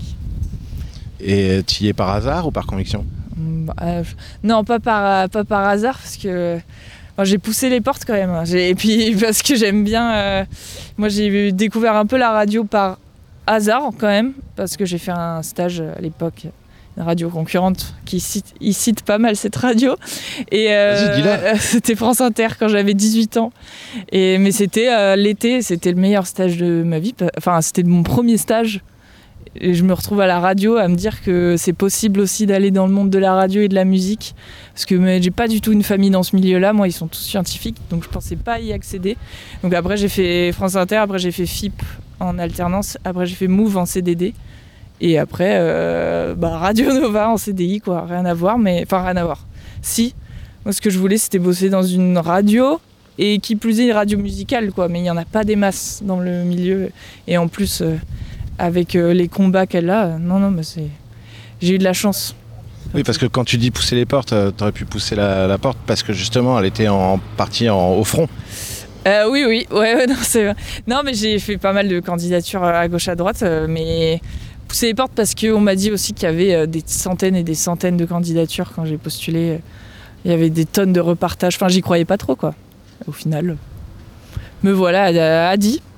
Et tu y es par hasard ou par conviction ? Bah, euh, non, pas par, pas par hasard, parce que enfin, j'ai poussé les portes quand même. J'ai, et puis parce que j'aime bien... Euh, moi, j'ai découvert un peu la radio par hasard quand même, parce que j'ai fait un stage à l'époque, une radio concurrente qui cite, il cite pas mal cette radio. Et euh, dis-la. C'était France Inter quand j'avais dix-huit ans. Et, mais c'était euh, l'été, c'était le meilleur stage de ma vie. Enfin, c'était mon premier stage. Et je me retrouve à la radio à me dire que c'est possible aussi d'aller dans le monde de la radio et de la musique. Parce que mais, j'ai pas du tout une famille dans ce milieu-là. Moi, ils sont tous scientifiques, donc je pensais pas y accéder. Donc après, j'ai fait France Inter, après j'ai fait F I P en alternance, après j'ai fait Move en C D D. Et après, euh, bah, Radio Nova en C D I, quoi. Rien à voir, mais... Enfin, rien à voir. Si, moi, ce que je voulais, c'était bosser dans une radio, et qui plus est, une radio musicale, quoi. Mais il n'y en a pas des masses dans le milieu. Et en plus... Euh, avec euh, les combats qu'elle a, euh, non, non, mais c'est... j'ai eu de la chance. Oui, parce que quand tu dis pousser les portes, euh, t'aurais pu pousser la, la porte parce que justement, elle était en partie en, au front. Euh, oui, oui, ouais, ouais, non, c'est vrai. Non, mais j'ai fait pas mal de candidatures à gauche, à droite, euh, mais pousser les portes parce qu'on m'a dit aussi qu'il y avait euh, des centaines et des centaines de candidatures quand j'ai postulé. Euh, il y avait des tonnes de repartages, enfin, j'y croyais pas trop, quoi. Au final, me voilà, a dit.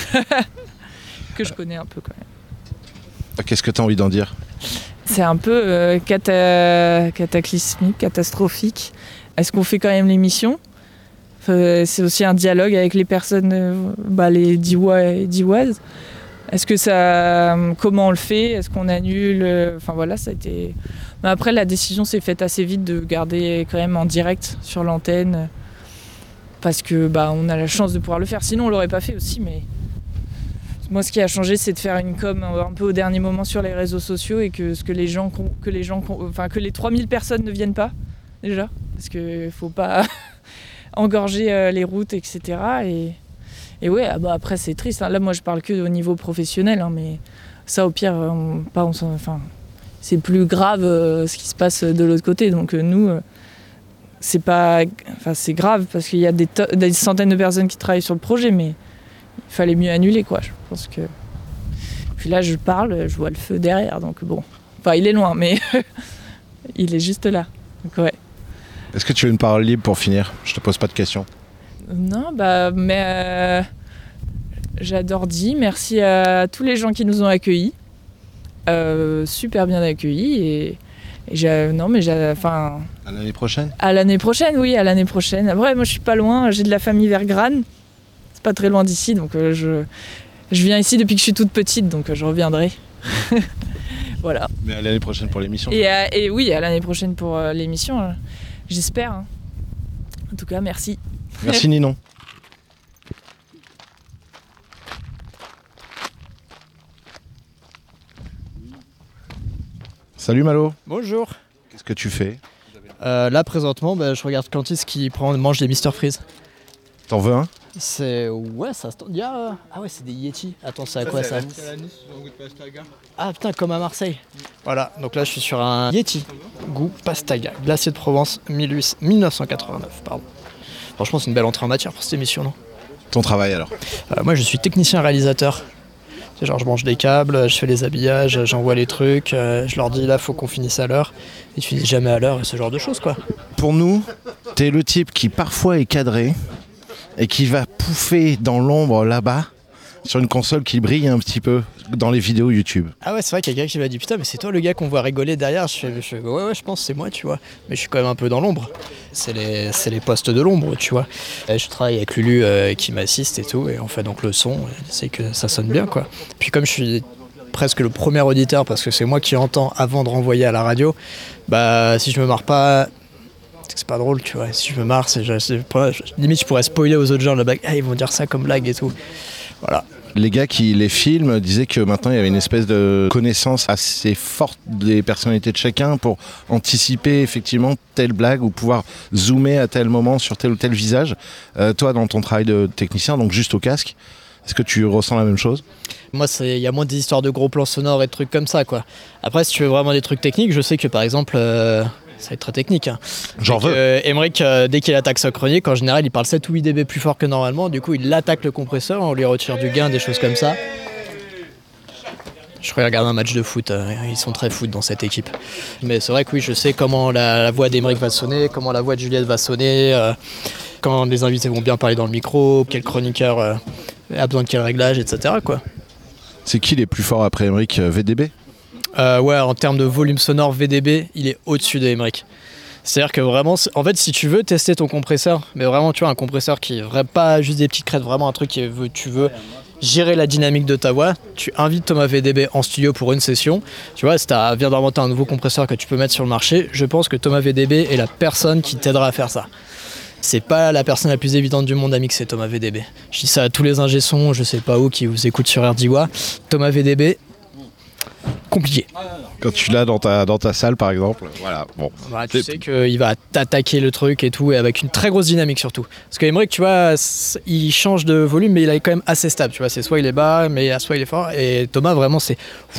Que je connais un peu quand même. Qu'est-ce que tu as envie d'en dire ? C'est un peu euh, cata- cataclysmique, catastrophique. Est-ce qu'on fait quand même l'émission ? euh, C'est aussi un dialogue avec les personnes, euh, bah, les Diois et Dioises. Est-ce que ça, comment on le fait ? Est-ce qu'on annule ? Enfin voilà, ça a été. Mais après, la décision s'est faite assez vite de garder quand même en direct sur l'antenne, parce que bah on a la chance de pouvoir le faire. Sinon, on l'aurait pas fait aussi, mais. Moi, ce qui a changé, c'est de faire une com un peu au dernier moment sur les réseaux sociaux et que, ce que les gens, que les gens, enfin que les trois mille personnes ne viennent pas déjà, parce qu'il faut pas engorger les routes, et cetera. Et, et ouais, ah bah après c'est triste. Hein. Là, moi, je parle que au niveau professionnel, hein, mais ça, au pire, on, pas, on enfin, c'est plus grave euh, ce qui se passe de l'autre côté. Donc euh, nous, euh, c'est pas, enfin c'est grave parce qu'il y a des, to- des centaines de personnes qui travaillent sur le projet, mais il fallait mieux annuler, quoi. Je pense que. Puis là, je parle, je vois le feu derrière, donc bon. Enfin, il est loin, mais il est juste là. Donc ouais. Est-ce que tu veux une parole libre pour finir ? Je te pose pas de questions. Non, bah, mais euh, j'adore Di. Merci à tous les gens qui nous ont accueillis, euh, super bien accueillis et, et j'ai, non, mais j'ai, enfin. À l'année prochaine ? À l'année prochaine, oui, à l'année prochaine. Après, moi, je suis pas loin. J'ai de la famille vers Grane. Pas très loin d'ici, donc euh, je, je viens ici depuis que je suis toute petite, donc euh, je reviendrai. Voilà. Mais à l'année prochaine pour l'émission. Et, euh, et oui, à l'année prochaine pour euh, l'émission, euh, j'espère. Hein. En tout cas, merci. Merci Ninon. Salut Malo. Bonjour. Qu'est-ce que tu fais ? euh, Là présentement, bah, je regarde Clantis qui prend, mange des Mister Freeze. T'en veux un ? C'est... Ouais, ça se tend. Ah, ah ouais, c'est des Yeti. Attends, c'est à quoi ça ? Ah putain, comme à Marseille. Voilà, donc là je suis sur un Yeti, goût Pastaga, glacier de Provence, mille neuf cent quatre-vingt-neuf, pardon. Franchement, c'est une belle entrée en matière pour cette émission, non ? Ton travail alors ? euh, Moi je suis technicien réalisateur. C'est genre je branche des câbles, je fais les habillages, j'envoie les trucs, euh, je leur dis là faut qu'on finisse à l'heure, ils finissent jamais à l'heure et ce genre de choses quoi. Pour nous, t'es le type qui parfois est cadré et qui va pouffer dans l'ombre là-bas sur une console qui brille un petit peu dans les vidéos YouTube. Ah ouais, c'est vrai qu'il y a quelqu'un qui m'a dit putain mais c'est toi le gars qu'on voit rigoler derrière. Je fais, je fais ouais ouais je pense c'est moi tu vois, mais je suis quand même un peu dans l'ombre. C'est les, c'est les postes de l'ombre tu vois. Et je travaille avec Lulu euh, qui m'assiste et tout et on fait donc le son, c'est que ça sonne bien quoi. Puis comme je suis presque le premier auditeur parce que c'est moi qui entends avant de renvoyer à la radio, bah si je me marre pas, c'est pas drôle tu vois. Si je me marre, c'est, c'est, c'est limite je pourrais spoiler aux autres gens la blague, ah, ils vont dire ça comme blague et tout. Voilà. Les gars qui les filment disaient que maintenant il y avait une espèce de connaissance assez forte des personnalités de chacun pour anticiper effectivement telle blague ou pouvoir zoomer à tel moment sur tel ou tel visage. Euh, toi, dans ton travail de technicien, donc juste au casque, est-ce que tu ressens la même chose ? Moi, il y a moins des histoires de gros plans sonores et de trucs comme ça, quoi. Après, si tu veux vraiment des trucs techniques, je sais que par exemple... Euh ça va être très technique. Hein. J'en veux. Euh, Emmerich, euh, dès qu'il attaque sa chronique, en général, il parle sept ou huit décibels plus fort que normalement. Du coup, il attaque le compresseur, on lui retire du gain, des choses comme ça. Je regarde un match de foot, euh, ils sont très foot dans cette équipe. Mais c'est vrai que oui, je sais comment la, la voix d'Emmerich va sonner, comment la voix de Juliette va sonner, euh, quand les invités vont bien parler dans le micro, quel chroniqueur euh, a besoin de quel réglage, et cetera, quoi. C'est qui les plus forts après Emmerich ? V D B ? Euh, ouais, en termes de volume sonore, V D B, il est au-dessus de Emmerich. C'est-à-dire que vraiment, en fait, si tu veux tester ton compresseur, mais vraiment, tu vois, un compresseur qui est pas juste des petites crêtes, vraiment un truc qui veut, tu veux gérer la dynamique de ta voix, tu invites Thomas V D B en studio pour une session. Tu vois, si tu viens d'inventer un nouveau compresseur que tu peux mettre sur le marché, je pense que Thomas V D B est la personne qui t'aidera à faire ça. C'est pas la personne la plus évidente du monde à mixer, Thomas V D B. Je dis ça à tous les ingé sons, je sais pas où, qui vous écoutent sur R D W A. Thomas V D B, compliqué. Quand tu l'as dans ta, dans ta salle par exemple, voilà, bon. Voilà, tu sais qu'il va t'attaquer le truc et tout, et avec une très grosse dynamique surtout. Parce que Emmerich, tu vois, il change de volume, mais il est quand même assez stable, tu vois. C'est soit il est bas, mais soit il est fort. Et Thomas, vraiment, c'est,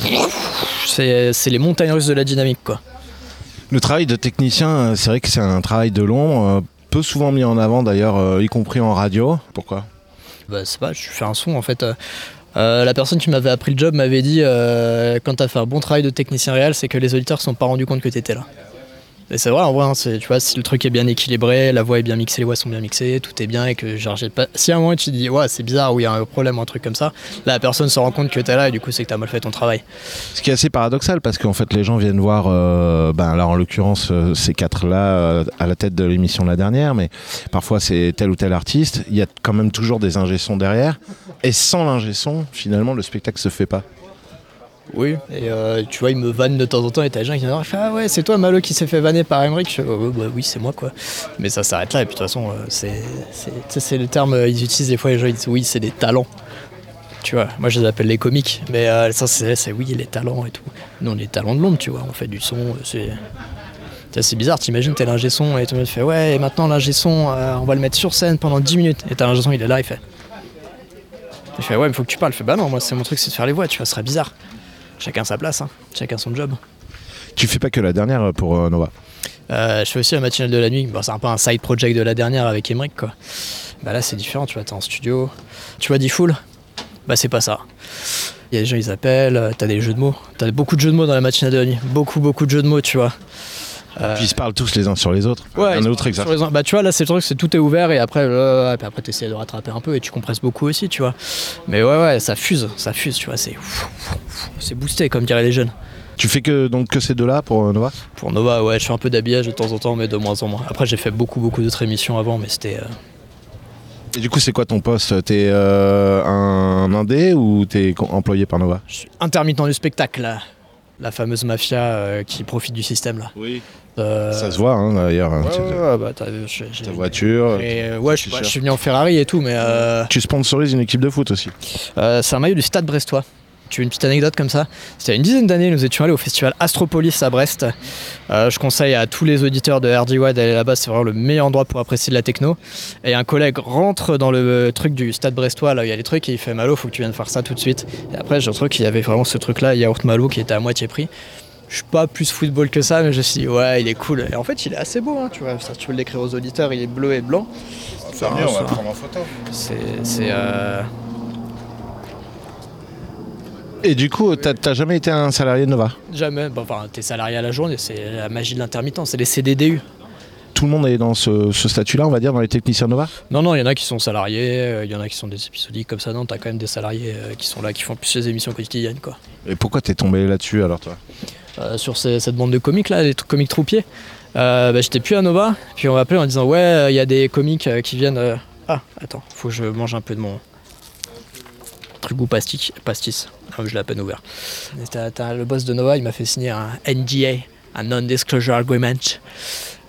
c'est, c'est les montagnes russes de la dynamique, quoi. Le travail de technicien, c'est vrai que c'est un travail de l'ombre, peu souvent mis en avant d'ailleurs, y compris en radio. Pourquoi ? Bah, c'est pas, je fais un son en fait. Euh, la personne qui m'avait appris le job m'avait dit euh, quand t'as fait un bon travail de technicien réel, c'est que les auditeurs se sont pas rendus compte que t'étais là. Et c'est vrai, en vrai, hein, c'est, tu vois, si le truc est bien équilibré, la voix est bien mixée, les voix sont bien mixées, tout est bien et que genre j'ai pas. Si à un moment tu te dis ouais c'est bizarre ou il y a un problème ou un truc comme ça, là la personne se rend compte que t'es là et du coup c'est que t'as mal fait ton travail. Ce qui est assez paradoxal parce qu'en fait les gens viennent voir, euh, ben là en l'occurrence euh, ces quatre là euh, à la tête de l'émission la dernière, mais parfois c'est tel ou tel artiste, il y a quand même toujours des ingé-sons derrière et sans l'ingé-son finalement le spectacle se fait pas. Oui, et euh, tu vois, il me vanne de temps en temps et t'as des gens qui disent ah ouais, c'est toi Malo qui s'est fait vanner par Emmerich. Je fais oh, bah oui, c'est moi quoi. Mais ça s'arrête là, et puis de toute façon, euh, c'est, c'est, c'est le terme, euh, ils utilisent des fois, les gens ils disent oui, c'est des talents. Tu vois, moi je les appelle les comiques, mais euh, ça c'est, c'est oui, les talents et tout. Nous on est les talents de l'ombre, tu vois, on fait du son, c'est. C'est bizarre, t'imagines, t'es l'ingé son et tout le monde fait ouais, et maintenant l'ingé son, euh, on va le mettre sur scène pendant dix minutes. Et t'as l'ingé son, il est là, il fait. Il fait ouais, mais faut que tu parles. Il fait bah non, moi c'est mon truc, c'est de faire les voix, tu vois, ce serait bizarre. Chacun sa place, hein. Chacun son job. Tu fais pas que la dernière pour euh, Nova. euh, Je fais aussi la matinale de la nuit. Bon, c'est un peu un side project de la dernière avec Emmerich, quoi. Bah là, c'est différent, tu vois, t'es en studio. Tu vois D-Fool ? Bah, c'est pas ça. Il y a des gens, ils appellent, t'as des jeux de mots. T'as beaucoup de jeux de mots dans la matinale de la nuit. Beaucoup, beaucoup de jeux de mots, tu vois. Euh... Puis ils se parlent tous les uns sur les autres. Ouais, un autre exercice. Uns... Bah tu vois là c'est le truc, c'est tout est ouvert et après euh, et après t'essaies de rattraper un peu et tu compresses beaucoup aussi, tu vois. Mais ouais ouais ça fuse, ça fuse, tu vois, c'est c'est boosté comme diraient les jeunes. Tu fais que donc que ces deux-là pour Nova ? Pour Nova ouais, je fais un peu d'habillage de temps en temps mais de moins en moins. Après j'ai fait beaucoup beaucoup d'autres émissions avant mais c'était. Euh... Et du coup c'est quoi ton poste ? T'es euh, un indé ou t'es employé par Nova ? Je suis intermittent du spectacle là. La fameuse mafia euh, qui profite du système là. Oui. Euh... Ça se voit hein, d'ailleurs. Ouais, ouais, bah, t'as vu, j'ai, ta voiture. Et, euh, ouais, je, je suis venu en Ferrari et tout, mais. Euh... Tu sponsorises une équipe de foot aussi. Euh, c'est un maillot du Stade Brestois. Tu veux une petite anecdote comme ça ? C'était il y a une dizaine d'années, nous étions allés au festival Astropolis à Brest. Euh, je conseille à tous les auditeurs de R D W A d'aller là-bas, c'est vraiment le meilleur endroit pour apprécier de la techno. Et un collègue rentre dans le truc du Stade Brestois, là où il y a les trucs, et il fait Malo, faut que tu viennes faire ça tout de suite. Et après, j'ai un truc, il y avait vraiment ce truc-là, Yaourt Malo, qui était à moitié prix. Je suis pas plus football que ça, mais je me suis dit, ouais, il est cool. Et en fait, il est assez beau, hein, tu vois. Ça, tu peux l'écrire aux auditeurs, il est bleu et blanc. C'est mieux, on va le prendre en photo. C'est. c'est euh... Et du coup, t'as, t'as jamais été un salarié de Nova ? Jamais. Bon, enfin, t'es salarié à la journée, c'est la magie de l'intermittent, c'est les C D D U. Tout le monde est dans ce, ce statut-là, on va dire, dans les techniciens Nova ? Non, non, il y en a qui sont salariés, il y en a qui sont des épisodiques comme ça. Non, t'as quand même des salariés euh, qui sont là, qui font plus les émissions quotidiennes, quoi. Et pourquoi t'es tombé là-dessus, alors, toi ? euh, Sur ces, cette bande de comiques, là, les comiques troupiers. Euh, bah, j'étais plus à Nova, puis on m'a appelé en disant, ouais, il y a des comiques euh, qui viennent... Euh... Ah, attends, faut que je mange un peu de mon... truc goût pastis. pastis. Ah, je l'ai à peine ouvert. T'as, t'as, le boss de Nova, il m'a fait signer un N D A, un Non-Disclosure Agreement.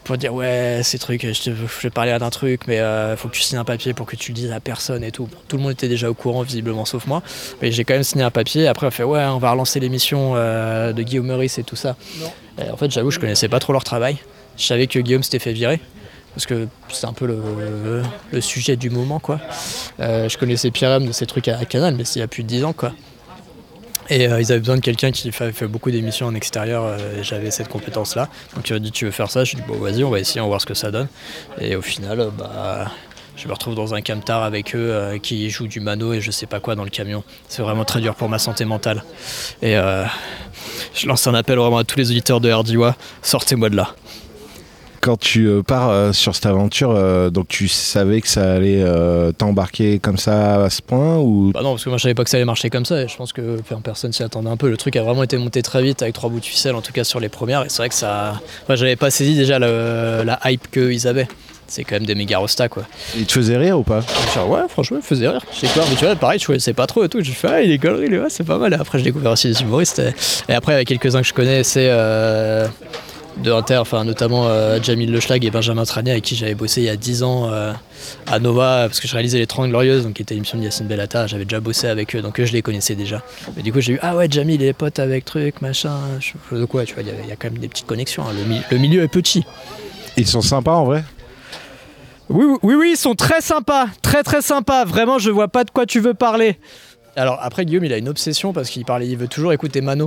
pour dire ouais ces trucs, je, te, je vais parler d'un truc mais euh, faut que tu signes un papier pour que tu le dises à personne et tout. Tout le monde était déjà au courant visiblement sauf moi, mais j'ai quand même signé un papier. Après on fait ouais on va relancer l'émission euh, de Guillaume Meurice et tout ça. Et en fait j'avoue je connaissais pas trop leur travail. Je savais que Guillaume s'était fait virer parce que c'est un peu le, le sujet du moment quoi. Euh, je connaissais Pierre M de ces trucs à, à Canal mais c'est il y a plus de dix ans quoi. Et euh, ils avaient besoin de quelqu'un qui fait, fait beaucoup d'émissions en extérieur, euh, et j'avais cette compétence-là. Donc il m'a dit tu veux faire ça, je lui ai dit bon vas-y on va essayer, on va voir ce que ça donne. Et au final, euh, bah, je me retrouve dans un camtar avec eux euh, qui jouent du mano et je sais pas quoi dans le camion. C'est vraiment très dur pour ma santé mentale. Et euh, je lance un appel vraiment à tous les auditeurs de R D I W A, sortez-moi de là. Quand tu euh, pars euh, sur cette aventure, euh, donc tu savais que ça allait euh, t'embarquer comme ça à ce point ou... Bah non, parce que moi je savais pas que ça allait marcher comme ça et je pense que personne s'y attendait un peu. Le truc a vraiment été monté très vite avec trois bouts de ficelle, en tout cas sur les premières. Et c'est vrai que ça... Moi j'avais pas saisi déjà le, la hype qu'ils avaient. C'est quand même des méga rostas quoi. Il te faisait rire ou pas? Genre, ouais, franchement, il faisait rire. J'ai quoi, mais tu vois, pareil, je connaissais pas trop et tout. J'ai fait, ah, il est galerie, ouais, c'est pas mal. Et après, j'ai découvert aussi les humoristes. Et, et après, avec quelques-uns que je connais, c'est. Euh... de Inter, enfin notamment euh, Jamil Le Schlag et Benjamin Tranier avec qui j'avais bossé il y a dix ans euh, à Nova parce que je réalisais Les Trente Glorieuses, donc qui était l'émission de Yacine Bellata. J'avais déjà bossé avec eux, donc eux je les connaissais déjà. Mais du coup j'ai eu ah ouais Jamil il est pote avec truc machin, je de quoi tu vois, il y, y a quand même des petites connexions. Hein. Le, mi- le milieu est petit. Ils sont sympas en vrai? Oui oui oui ils sont très sympas, très très sympas. Vraiment je vois pas de quoi tu veux parler. Alors après Guillaume il a une obsession parce qu'il parlait, il veut toujours écouter Mano.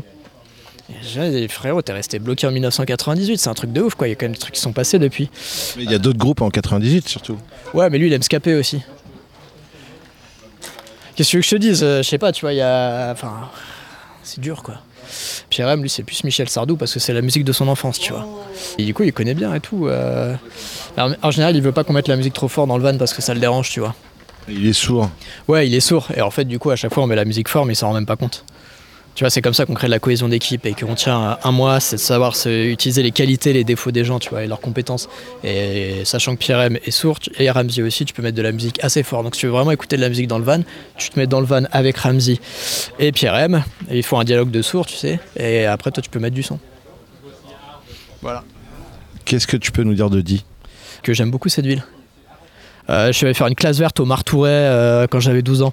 Et frérot, t'es resté bloqué en dix-neuf cent quatre-vingt-dix-huit, c'est un truc de ouf quoi, il y a quand même des trucs qui sont passés depuis. Mais il y a d'autres groupes en quatre-vingt-dix-huit surtout. Ouais, mais lui il aime Scapé aussi. Qu'est-ce que tu veux que je te dise? Je sais pas, tu vois, il y a. Enfin. C'est dur quoi. Pierre M, lui, c'est plus Michel Sardou parce que c'est la musique de son enfance, tu vois. Et du coup, il connaît bien et tout. Euh... Alors, en général, il veut pas qu'on mette la musique trop fort dans le van parce que ça le dérange, tu vois. Il est sourd. Ouais, il est sourd. Et en fait, du coup, à chaque fois, on met la musique fort, mais il s'en rend même pas compte. Tu vois, c'est comme ça qu'on crée de la cohésion d'équipe et qu'on tient un mois, c'est de savoir se, utiliser les qualités, les défauts des gens, tu vois, et leurs compétences. Et sachant que Pierre M est sourd, et Ramzy aussi, tu peux mettre de la musique assez fort. Donc si tu veux vraiment écouter de la musique dans le van, tu te mets dans le van avec Ramzy et Pierre M, et ils font un dialogue de sourds, tu sais, et après toi tu peux mettre du son. Voilà. Qu'est-ce que tu peux nous dire de Di? Que j'aime beaucoup cette ville. Euh, je suis allé faire une classe verte au Martouret euh, quand j'avais douze ans.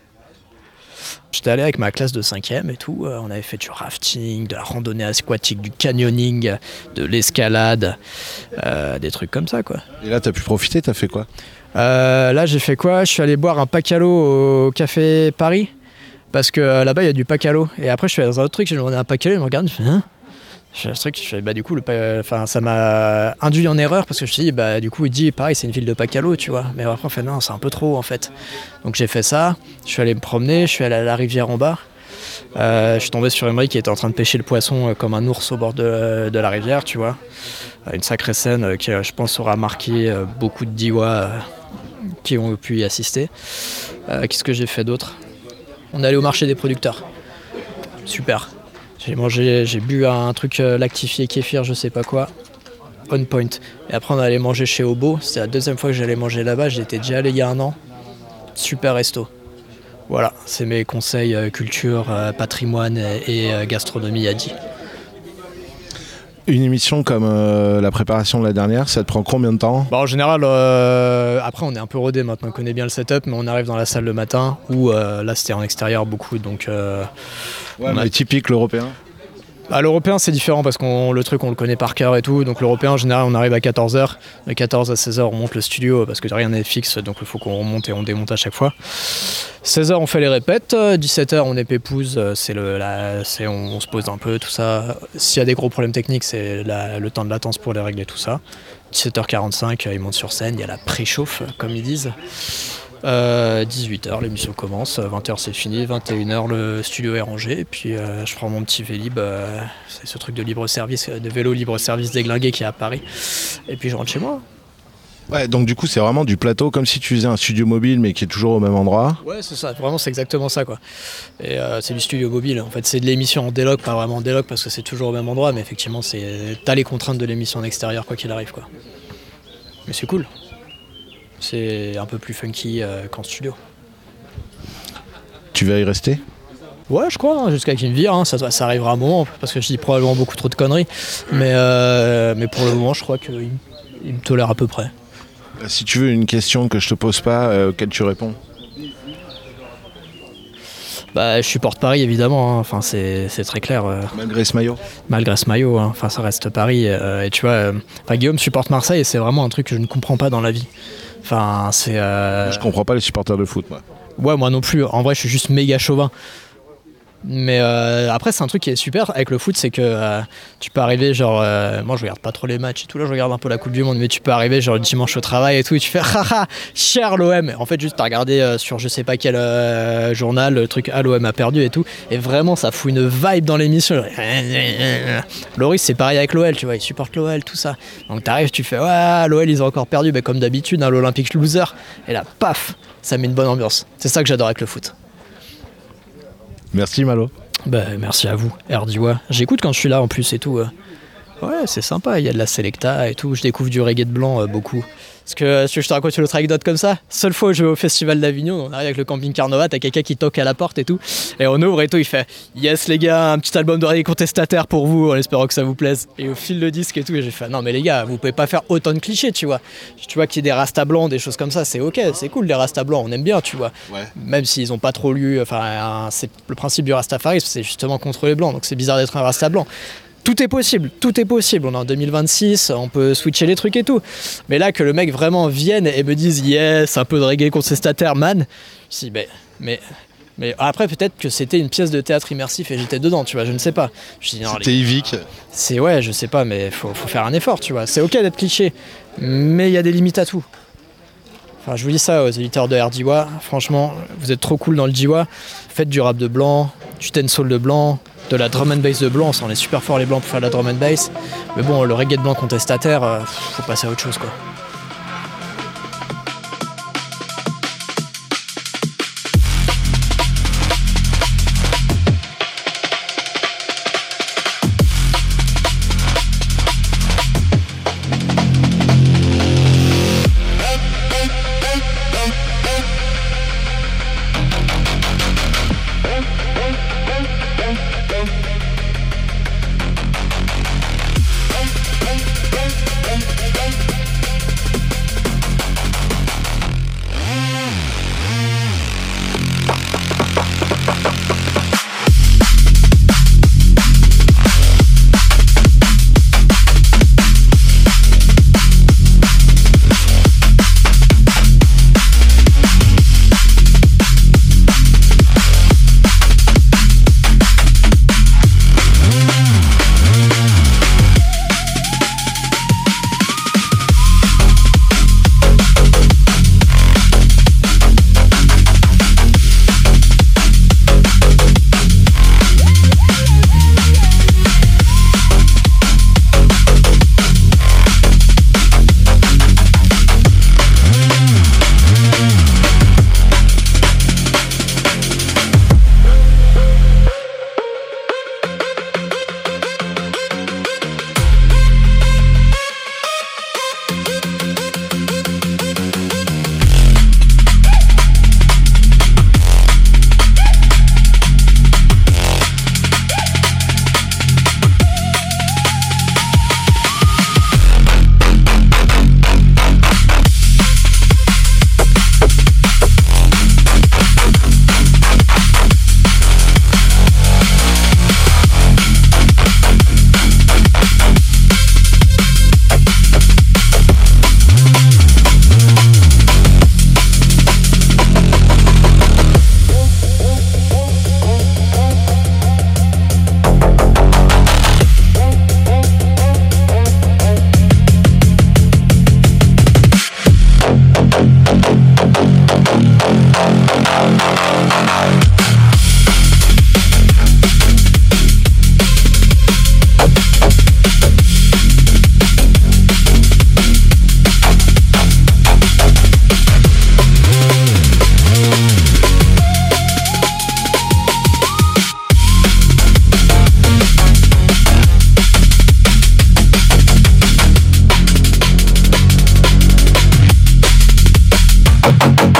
J'étais allé avec ma classe de cinquième et tout, on avait fait du rafting, de la randonnée aquatique, du canyoning, de l'escalade, euh, des trucs comme ça quoi. Et là t'as pu profiter, t'as fait quoi? euh, Là j'ai fait quoi? Je suis allé boire un pacalo au café Paris, parce que euh, là-bas il y a du pacalo. Et après je suis allé dans un autre truc, j'ai demandé un pacalo, il me regarde, je fais hein? Je fais un truc, je fais, bah du coup le, enfin, ça m'a induit en erreur parce que je me suis dit bah du coup il dit pareil c'est une ville de pacalo tu vois, mais après on fait non c'est un peu trop en fait. Donc j'ai fait ça, je suis allé me promener, je suis allé à la rivière en bas, euh, je suis tombé sur Emery qui était en train de pêcher le poisson euh, comme un ours au bord de, de la rivière tu vois, euh, une sacrée scène euh, qui je pense aura marqué euh, beaucoup de D I W A euh, qui ont pu y assister. Euh, qu'est-ce que j'ai fait d'autre? On est allé au marché des producteurs, super. J'ai mangé, j'ai bu un truc lactifié kéfir, je sais pas quoi, on point. Et après on allait manger chez Obo, c'était la deuxième fois que j'allais manger là-bas, j'étais déjà allé il y a un an. Super resto. Voilà, c'est mes conseils euh, culture, euh, patrimoine et, et euh, gastronomie à Di. Une émission comme euh, la préparation de la dernière, ça te prend combien de temps? Bah, en général, euh, après on est un peu rodé maintenant, on connaît bien le setup, mais on arrive dans la salle le matin, où euh, là c'était en extérieur beaucoup, donc... Euh, ouais, mais a... typique l'européen. Bah, l'européen c'est différent parce que le truc on le connaît par cœur et tout, donc l'européen en général on arrive à quatorze heures, de quatorze à seize heures on monte le studio parce que rien n'est fixe, donc il faut qu'on remonte et on démonte à chaque fois. seize heures on fait les répètes, dix-sept heures on est pépouze, c'est le, la, c'est, on, on se pose un peu tout ça. S'il y a des gros problèmes techniques c'est la, le temps de latence pour les régler tout ça. dix-sept heures quarante-cinq ils montent sur scène, il y a la préchauffe comme ils disent. Euh, dix-huit heures l'émission commence, vingt heures c'est fini, vingt et une heures le studio est rangé et puis euh, je prends mon petit Vélib, euh, c'est ce truc de libre service, de vélo libre service déglingué qui est à Paris et puis je rentre chez moi. Ouais, donc du coup c'est vraiment du plateau comme si tu faisais un studio mobile mais qui est toujours au même endroit. Ouais c'est ça, vraiment c'est exactement ça quoi. Et euh, c'est du studio mobile, en fait c'est de l'émission en déloc, pas vraiment en déloc parce que c'est toujours au même endroit, mais effectivement c'est, t'as les contraintes de l'émission en extérieur quoi qu'il arrive quoi. Mais c'est cool. C'est un peu plus funky euh, qu'en studio. Tu vas y rester? Ouais, je crois, hein, jusqu'à qu'il me vire, hein, ça, ça arrivera un moment, parce que je dis probablement beaucoup trop de conneries. Mais, euh, mais pour le moment, je crois qu'il il me tolère à peu près. Si tu veux une question que je te pose pas, euh, auquel tu réponds? Bah, je supporte Paris évidemment, hein. Enfin, c'est, c'est très clair. Euh, Malgré ce maillot Malgré ce maillot, hein. Enfin, ça reste Paris. Euh, et tu vois, euh, enfin, Guillaume supporte Marseille et c'est vraiment un truc que je ne comprends pas dans la vie. Enfin, c'est. Euh... Je comprends pas les supporters de foot, moi. Ouais, moi non plus. En vrai, je suis juste méga chauvin. Mais euh, après, c'est un truc qui est super avec le foot, c'est que euh, tu peux arriver, genre, euh, moi je regarde pas trop les matchs et tout, là je regarde un peu la Coupe du Monde, mais tu peux arriver, genre, le dimanche au travail et tout, et tu fais, haha, cher l'O M. En fait, juste t'as regardé euh, sur je sais pas quel euh, journal, le truc, ah, l'O M a perdu et tout, et vraiment, ça fout une vibe dans l'émission. Loris, c'est pareil avec l'O L, tu vois, il supporte l'O L, tout ça. Donc t'arrives, tu fais, ouais, l'O L, ils ont encore perdu, bah, comme d'habitude, hein, l'Olympique loser, et là, paf, ça met une bonne ambiance. C'est ça que j'adore avec le foot. Merci Malo. Bah, merci à vous, Erdiwa. J'écoute quand je suis là en plus et tout. euh. Ouais, c'est sympa, il y a de la Selecta et tout. Je découvre du reggae de blanc euh, beaucoup. Parce que si je te raconte une autre anecdote comme ça, seule fois où je vais au festival d'Avignon, on arrive avec le camping Carnova, t'as quelqu'un qui toque à la porte et tout, et on ouvre et tout, il fait yes les gars, un petit album de reggae contestataire pour vous, en espérant que ça vous plaise. Et au fil le disque et tout, et j'ai fait non mais les gars, vous pouvez pas faire autant de clichés, tu vois. Tu vois qu'il y ait des rastas blancs, des choses comme ça, c'est ok, c'est cool les rastas blancs, on aime bien, tu vois. Ouais. Même Même s'ils ont pas trop lu, enfin c'est le principe du rastafarisme, c'est justement contre les blancs, donc c'est bizarre d'être un rasta blanc. Tout est possible, tout est possible, on est en deux mille vingt-six, on peut switcher les trucs et tout. Mais là, que le mec vraiment vienne et me dise yes, un peu de reggae contestataire, man, si, mais, mais, mais après, peut-être que c'était une pièce de théâtre immersif et j'étais dedans, tu vois, je ne sais pas. Je dis, non, C'était les- Yvick. C'est ouais, je sais pas, mais faut, faut faire un effort, tu vois. C'est ok d'être cliché, mais il y a des limites à tout. Enfin, je vous dis ça aux éditeurs de Erdiwa, franchement, vous êtes trop cool dans le Diwa. Faites du rap de blanc, du dancehall de blanc, de la drum and bass de blanc, on est super fort les blancs pour faire de la drum and bass. Mais bon, le reggae de blanc contestataire, euh, faut passer à autre chose quoi. We'll be right back.